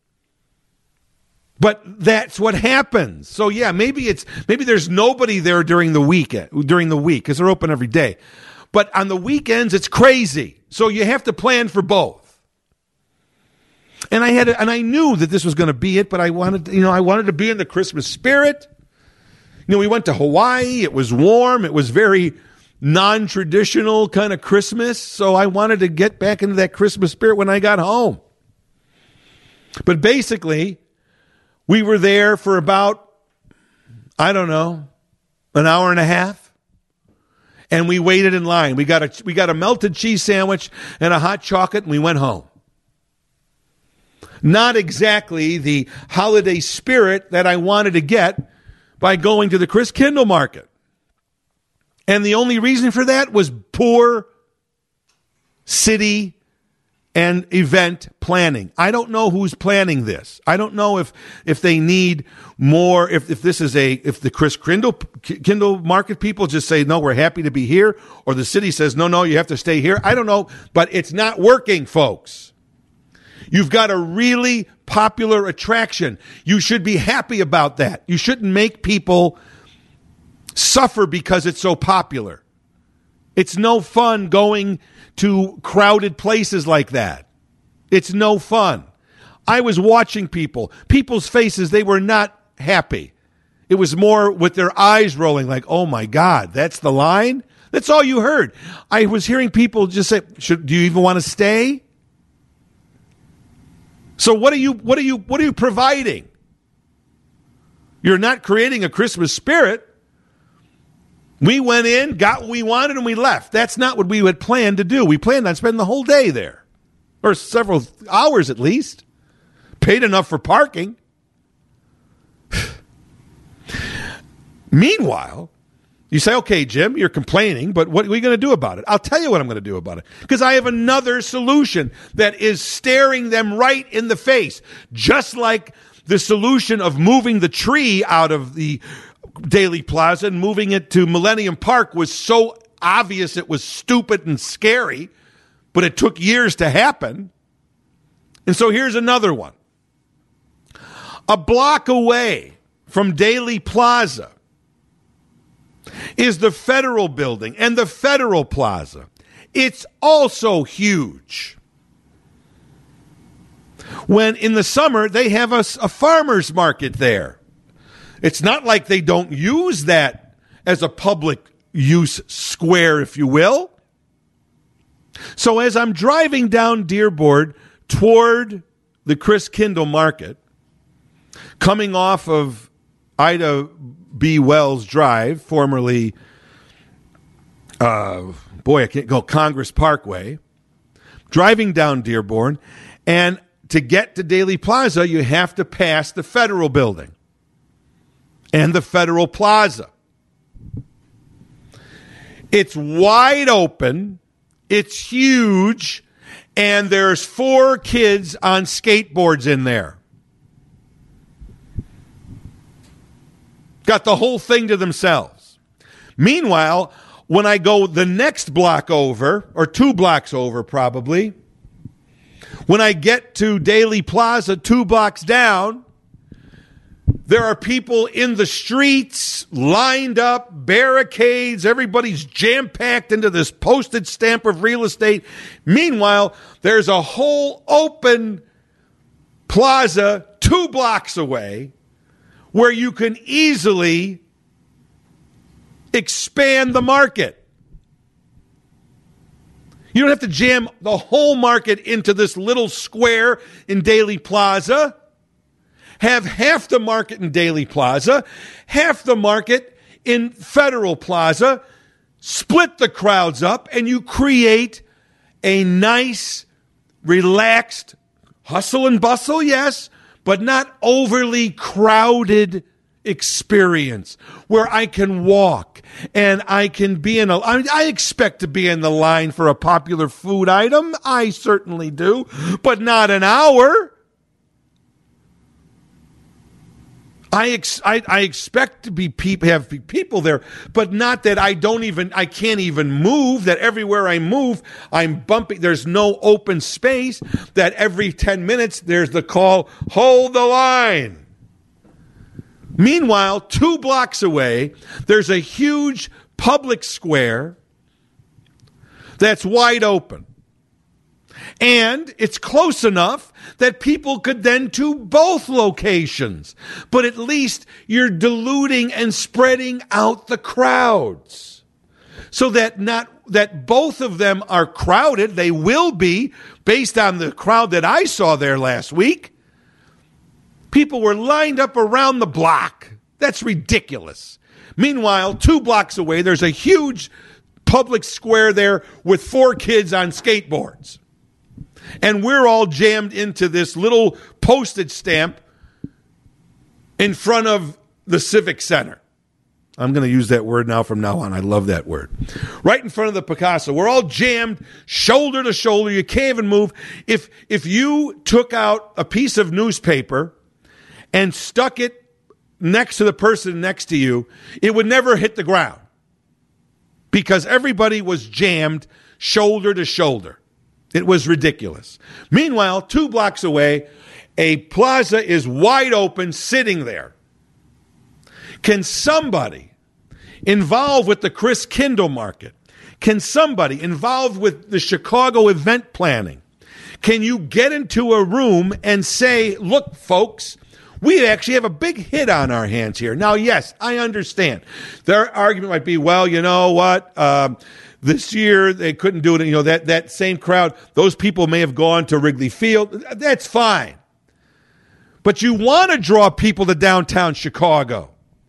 But that's what happens. So yeah, maybe it's, maybe there's nobody there during the weekend, during the week, because they're open every day. But on the weekends, it's crazy. So you have to plan for both. And I had, and I knew that this was going to be it, but I wanted, you know, I wanted to be in the Christmas spirit. You know, we went to Hawaii. It was warm. It was very non-traditional kind of Christmas, so I wanted to get back into that Christmas spirit when I got home. But basically, we were there for about, I don't know, an hour and a half, and we waited in line. We got a we got a melted cheese sandwich and a hot chocolate, and we went home. Not exactly the holiday spirit that I wanted to get by going to the Chris Kindle market. And the only reason for that was poor city and event planning. I don't know who's planning this. I don't know if if they need more, if, if this is a, if the Chris Kindle, Kindle market people just say, no, we're happy to be here, or the city says, no, no, you have to stay here. I don't know, but it's not working, folks. You've got a really popular attraction. You should be happy about that. You shouldn't make people suffer because it's so popular. It's no fun going to crowded places like that. It's no fun. I was watching people. People's faces, they were not happy. It was more with their eyes rolling like, oh my God, that's the line? That's all you heard. I was hearing people just say, Should, do you even want to stay? So what are you what are you what are you providing? You're not creating a Christmas spirit. We went in, got what we wanted, and we left. That's not what we had planned to do. We planned on spending the whole day there, or several hours at least. Paid enough for parking. Meanwhile, you say, okay, Jim, you're complaining, but what are we going to do about it? I'll tell you what I'm going to do about it, because I have another solution that is staring them right in the face, just like the solution of moving the tree out of the Daily Plaza and moving it to Millennium Park was so obvious it was stupid and scary. but it took years to happen. And so here's another one. A block away from Daley Plaza is the Federal Building and the Federal Plaza. It's also huge. When in the summer, they have a, a farmer's market there. It's not like they don't use that as a public use square, if you will. So as I'm driving down Dearborn toward the Chris Kindle Market, coming off of Ida B. Wells Drive, formerly, uh, boy, I can't go, Congress Parkway, driving down Dearborn, and to get to Daley Plaza, you have to pass the Federal Building and the Federal Plaza. It's wide open, it's huge, and there's four kids on skateboards in there. Got the whole thing to themselves. Meanwhile, when I go the next block over, or two blocks over probably, when I get to Daley Plaza, two blocks down, there are people in the streets, lined up, barricades, everybody's jam-packed into this postage stamp of real estate. Meanwhile, there's a whole open plaza two blocks away where you can easily expand the market. You don't have to jam the whole market into this little square in Daley Plaza. Have half the market in Daley Plaza, half the market in Federal Plaza, split the crowds up, and you create a nice, relaxed, hustle and bustle, yes, but not overly crowded experience where I can walk and I can be in a, I, mean, I expect to be in the line for a popular food item. I certainly do, but not an hour. I, ex, I, I expect to be peop, have people there, but not that I don't even, I can't even move, that everywhere I move, I'm bumping. There's no open space, that every ten minutes there's the call, hold the line. Meanwhile, two blocks away, there's a huge public square that's wide open. And it's close enough that people could then to both locations. But at least you're diluting and spreading out the crowds so that not that both of them are crowded. They will be based on the crowd that I saw there last week. People were lined up around the block. That's ridiculous. Meanwhile, two blocks away, there's a huge public square there with four kids on skateboards. And we're all jammed into this little postage stamp in front of the Civic Center. I'm going to use that word now from now on. I love that word. Right in front of the Picasso. We're all jammed shoulder to shoulder. You can't even move. If, if you took out a piece of newspaper and stuck it next to the person next to you, it would never hit the ground because everybody was jammed shoulder to shoulder. It was ridiculous. Meanwhile, two blocks away, a plaza is wide open, sitting there. Can somebody involved with the Chris Kindle Market, can somebody involved with the Chicago event planning, can you get into a room and say, look, folks, we actually have a big hit on our hands here. Now, yes, I understand. Their argument might be, well, you know what, um, this year, they couldn't do it. You know, that, that same crowd, those people may have gone to Wrigley Field. That's fine. But you want to draw people to downtown Chicago.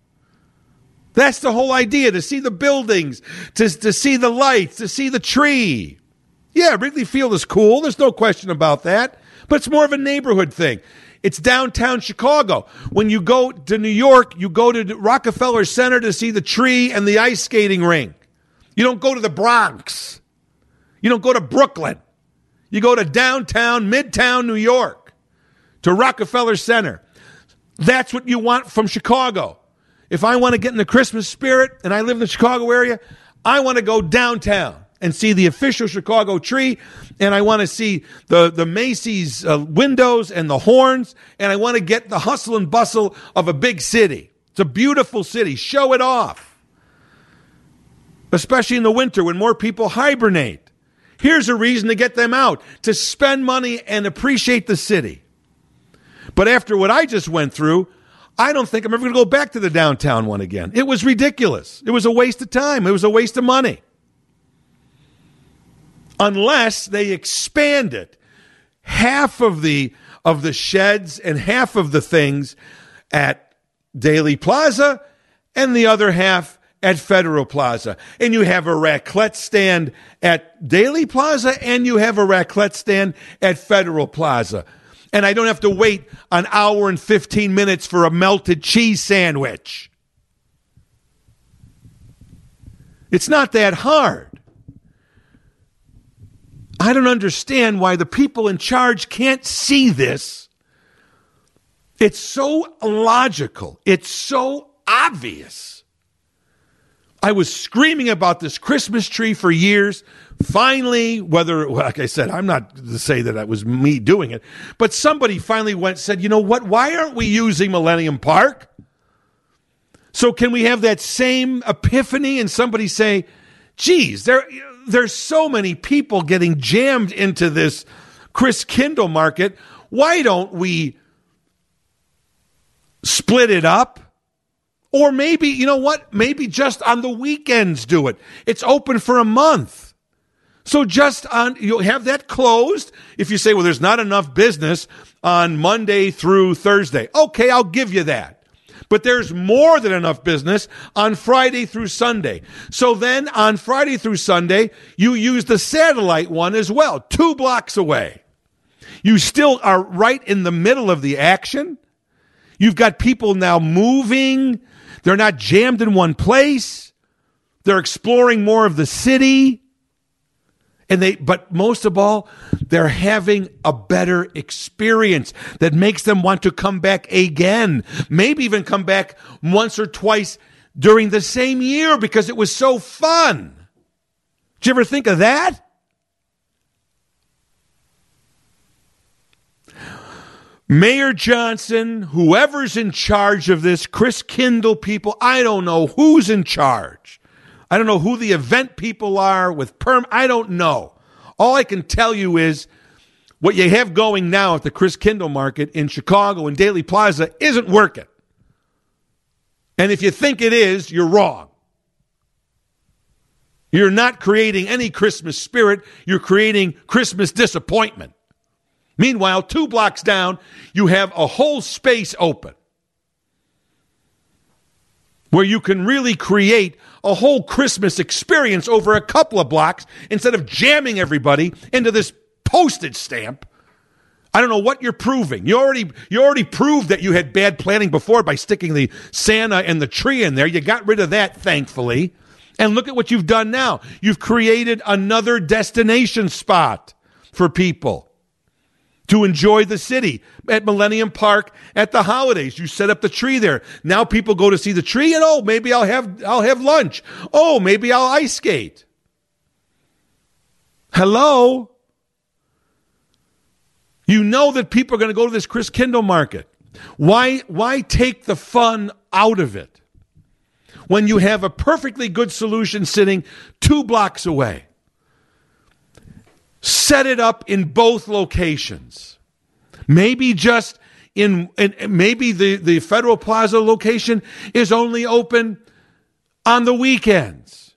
That's the whole idea, to see the buildings, to, to see the lights, to see the tree. Yeah, Wrigley Field is cool. There's no question about that. But it's more of a neighborhood thing. It's downtown Chicago. When you go to New York, you go to Rockefeller Center to see the tree and the ice skating rink. You don't go to the Bronx. You don't go to Brooklyn. You go to downtown, midtown New York, to Rockefeller Center. That's what you want from Chicago. If I want to get in the Christmas spirit and I live in the Chicago area, I want to go downtown and see the official Chicago tree, and I want to see the, the Macy's uh, windows and the horns, and I want to get the hustle and bustle of a big city. It's a beautiful city. Show it off. Especially in the winter when more people hibernate. Here's a reason to get them out, to spend money and appreciate the city. But after what I just went through, I don't think I'm ever going to go back to the downtown one again. It was ridiculous. It was a waste of time. It was a waste of money. Unless they expand it. Half of the of the sheds and half of the things at Daley Plaza and the other half at Federal Plaza. And you have a raclette stand at Daley Plaza and you have a raclette stand at Federal Plaza. And I don't have to wait an hour and fifteen minutes for a melted cheese sandwich. It's not that hard. I don't understand why the people in charge can't see this. It's so illogical. It's so obvious. I was screaming about this Christmas tree for years. Finally, whether, like I said, I'm not to say that that was me doing it, but somebody finally went said, you know what, why aren't we using Millennium Park? So can we have that same epiphany and somebody say, geez, there, there's so many people getting jammed into this Christkindl market. Why don't we split it up? Or maybe, you know what, maybe just on the weekends do it. It's open for a month. So just on, you'll have that closed. If you say, well, there's not enough business on Monday through Thursday. Okay, I'll give you that. But there's more than enough business on Friday through Sunday. So then on Friday through Sunday, you use the satellite one as well, two blocks away. You still are right in the middle of the action. You've got people now moving. They're not jammed in one place. They're exploring more of the city. And they, but most of all, they're having a better experience that makes them want to come back again. Maybe even come back once or twice during the same year because it was so fun. Did you ever think of that? Mayor Johnson, whoever's in charge of this, Christkindl people, I don't know who's in charge. I don't know who the event people are with perm. I don't know. All I can tell you is what you have going now at the Christkindl market in Chicago and Daley Plaza isn't working. And if you think it is, you're wrong. You're not creating any Christmas spirit. You're creating Christmas disappointment. Meanwhile, two blocks down, you have a whole space open where you can really create a whole Christmas experience over a couple of blocks instead of jamming everybody into this postage stamp. I don't know what you're proving. You already you already proved that you had bad planning before by sticking the Santa and the tree in there. You got rid of that, thankfully. And look at what you've done now. You've created another destination spot for people to enjoy the city. At Millennium Park at the holidays, you set up the tree there. Now people go to see the tree and, oh, maybe I'll have I'll have lunch. Oh, maybe I'll ice skate. Hello? You know that people are going to go to this Christkindl market. Why why take the fun out of it when you have a perfectly good solution sitting two blocks away? Set it up in both locations. Maybe just in, in maybe the, the Federal Plaza location is only open on the weekends.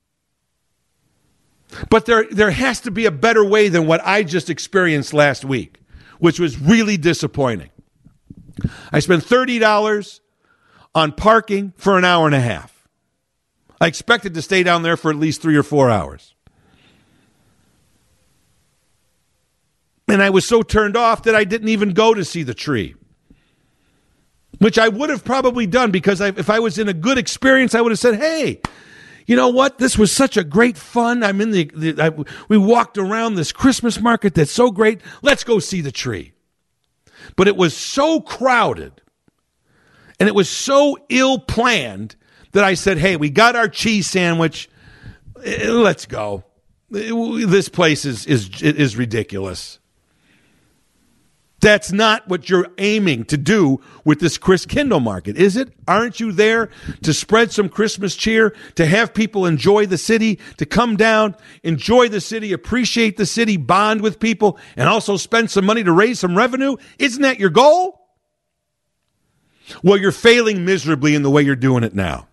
But there, there has to be a better way than what I just experienced last week, which was really disappointing. I spent thirty dollars on parking for an hour and a half. I expected to stay down there for at least three or four hours. And I was so turned off that I didn't even go to see the tree, which I would have probably done because I, if I was in a good experience, I would have said, hey, you know what? This was such a great fun. I'm in the, the I, we walked around this Christmas market that's so great. Let's go see the tree. But it was so crowded and it was so ill-planned that I said, hey, we got our cheese sandwich. Let's go. this place is is is ridiculous. That's not what you're aiming to do with this Christkindl market, is it? Aren't you there to spread some Christmas cheer, to have people enjoy the city, to come down, enjoy the city, appreciate the city, bond with people, and also spend some money to raise some revenue? Isn't that your goal? Well, you're failing miserably in the way you're doing it now.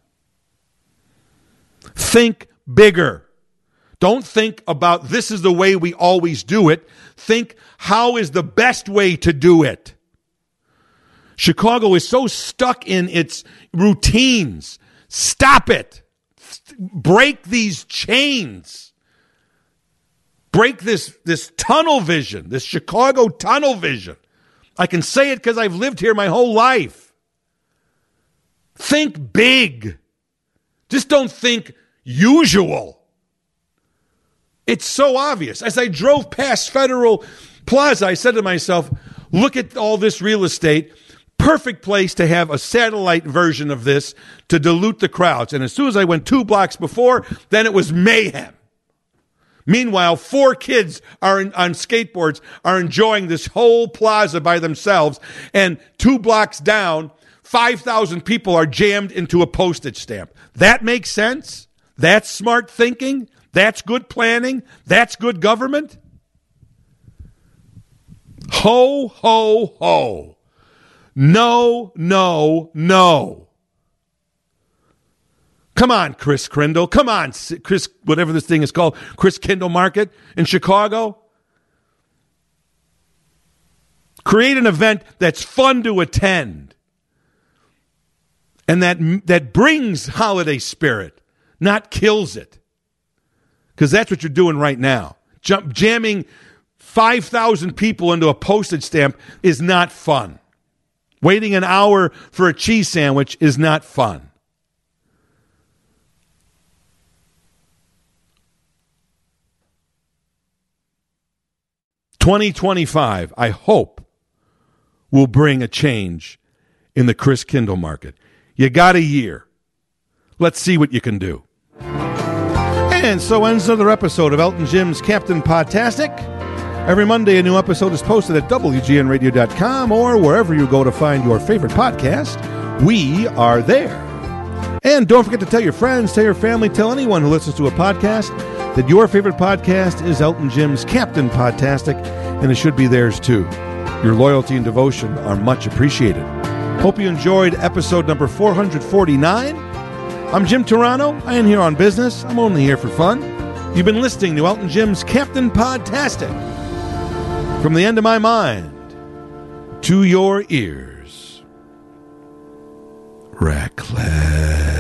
Think bigger. Don't think about this is the way we always do it. Think how is the best way to do it. Chicago is so stuck in its routines. Stop it. Break these chains. Break this, this tunnel vision, this Chicago tunnel vision. I can say it because I've lived here my whole life. Think big. Just don't think usual. It's so obvious. As I drove past Federal Plaza, I said to myself, look at all this real estate. Perfect place to have a satellite version of this to dilute the crowds. And as soon as I went two blocks before, then it was mayhem. Meanwhile, four kids are in, on skateboards are enjoying this whole plaza by themselves. And two blocks down, five thousand people are jammed into a postage stamp. That makes sense? That's smart thinking? That's good planning? That's good government? Ho, ho, ho. No, no, no. Come on, Christkindl. Come on, Chris, whatever this thing is called, Christkindl Market in Chicago. Create an event that's fun to attend and that, that brings holiday spirit, not kills it. Because that's what you're doing right now. Jump, jamming five thousand people into a postage stamp is not fun. Waiting an hour for a cheese sandwich is not fun. twenty twenty-five, I hope, will bring a change in the Christkindl market. You got a year. Let's see what you can do. And so ends another episode of Elton Jim's Captain Podtastic. Every Monday, a new episode is posted at W G N radio dot com or wherever you go to find your favorite podcast. We are there. And don't forget to tell your friends, tell your family, tell anyone who listens to a podcast that your favorite podcast is Elton Jim's Captain Podtastic, and it should be theirs too. Your loyalty and devotion are much appreciated. Hope you enjoyed episode number four forty-nine. I'm Jim Turano. I am here on business. I'm only here for fun. You've been listening to Elton Jim's Captain Podtastic. From the end of my mind to your ears. Reckless.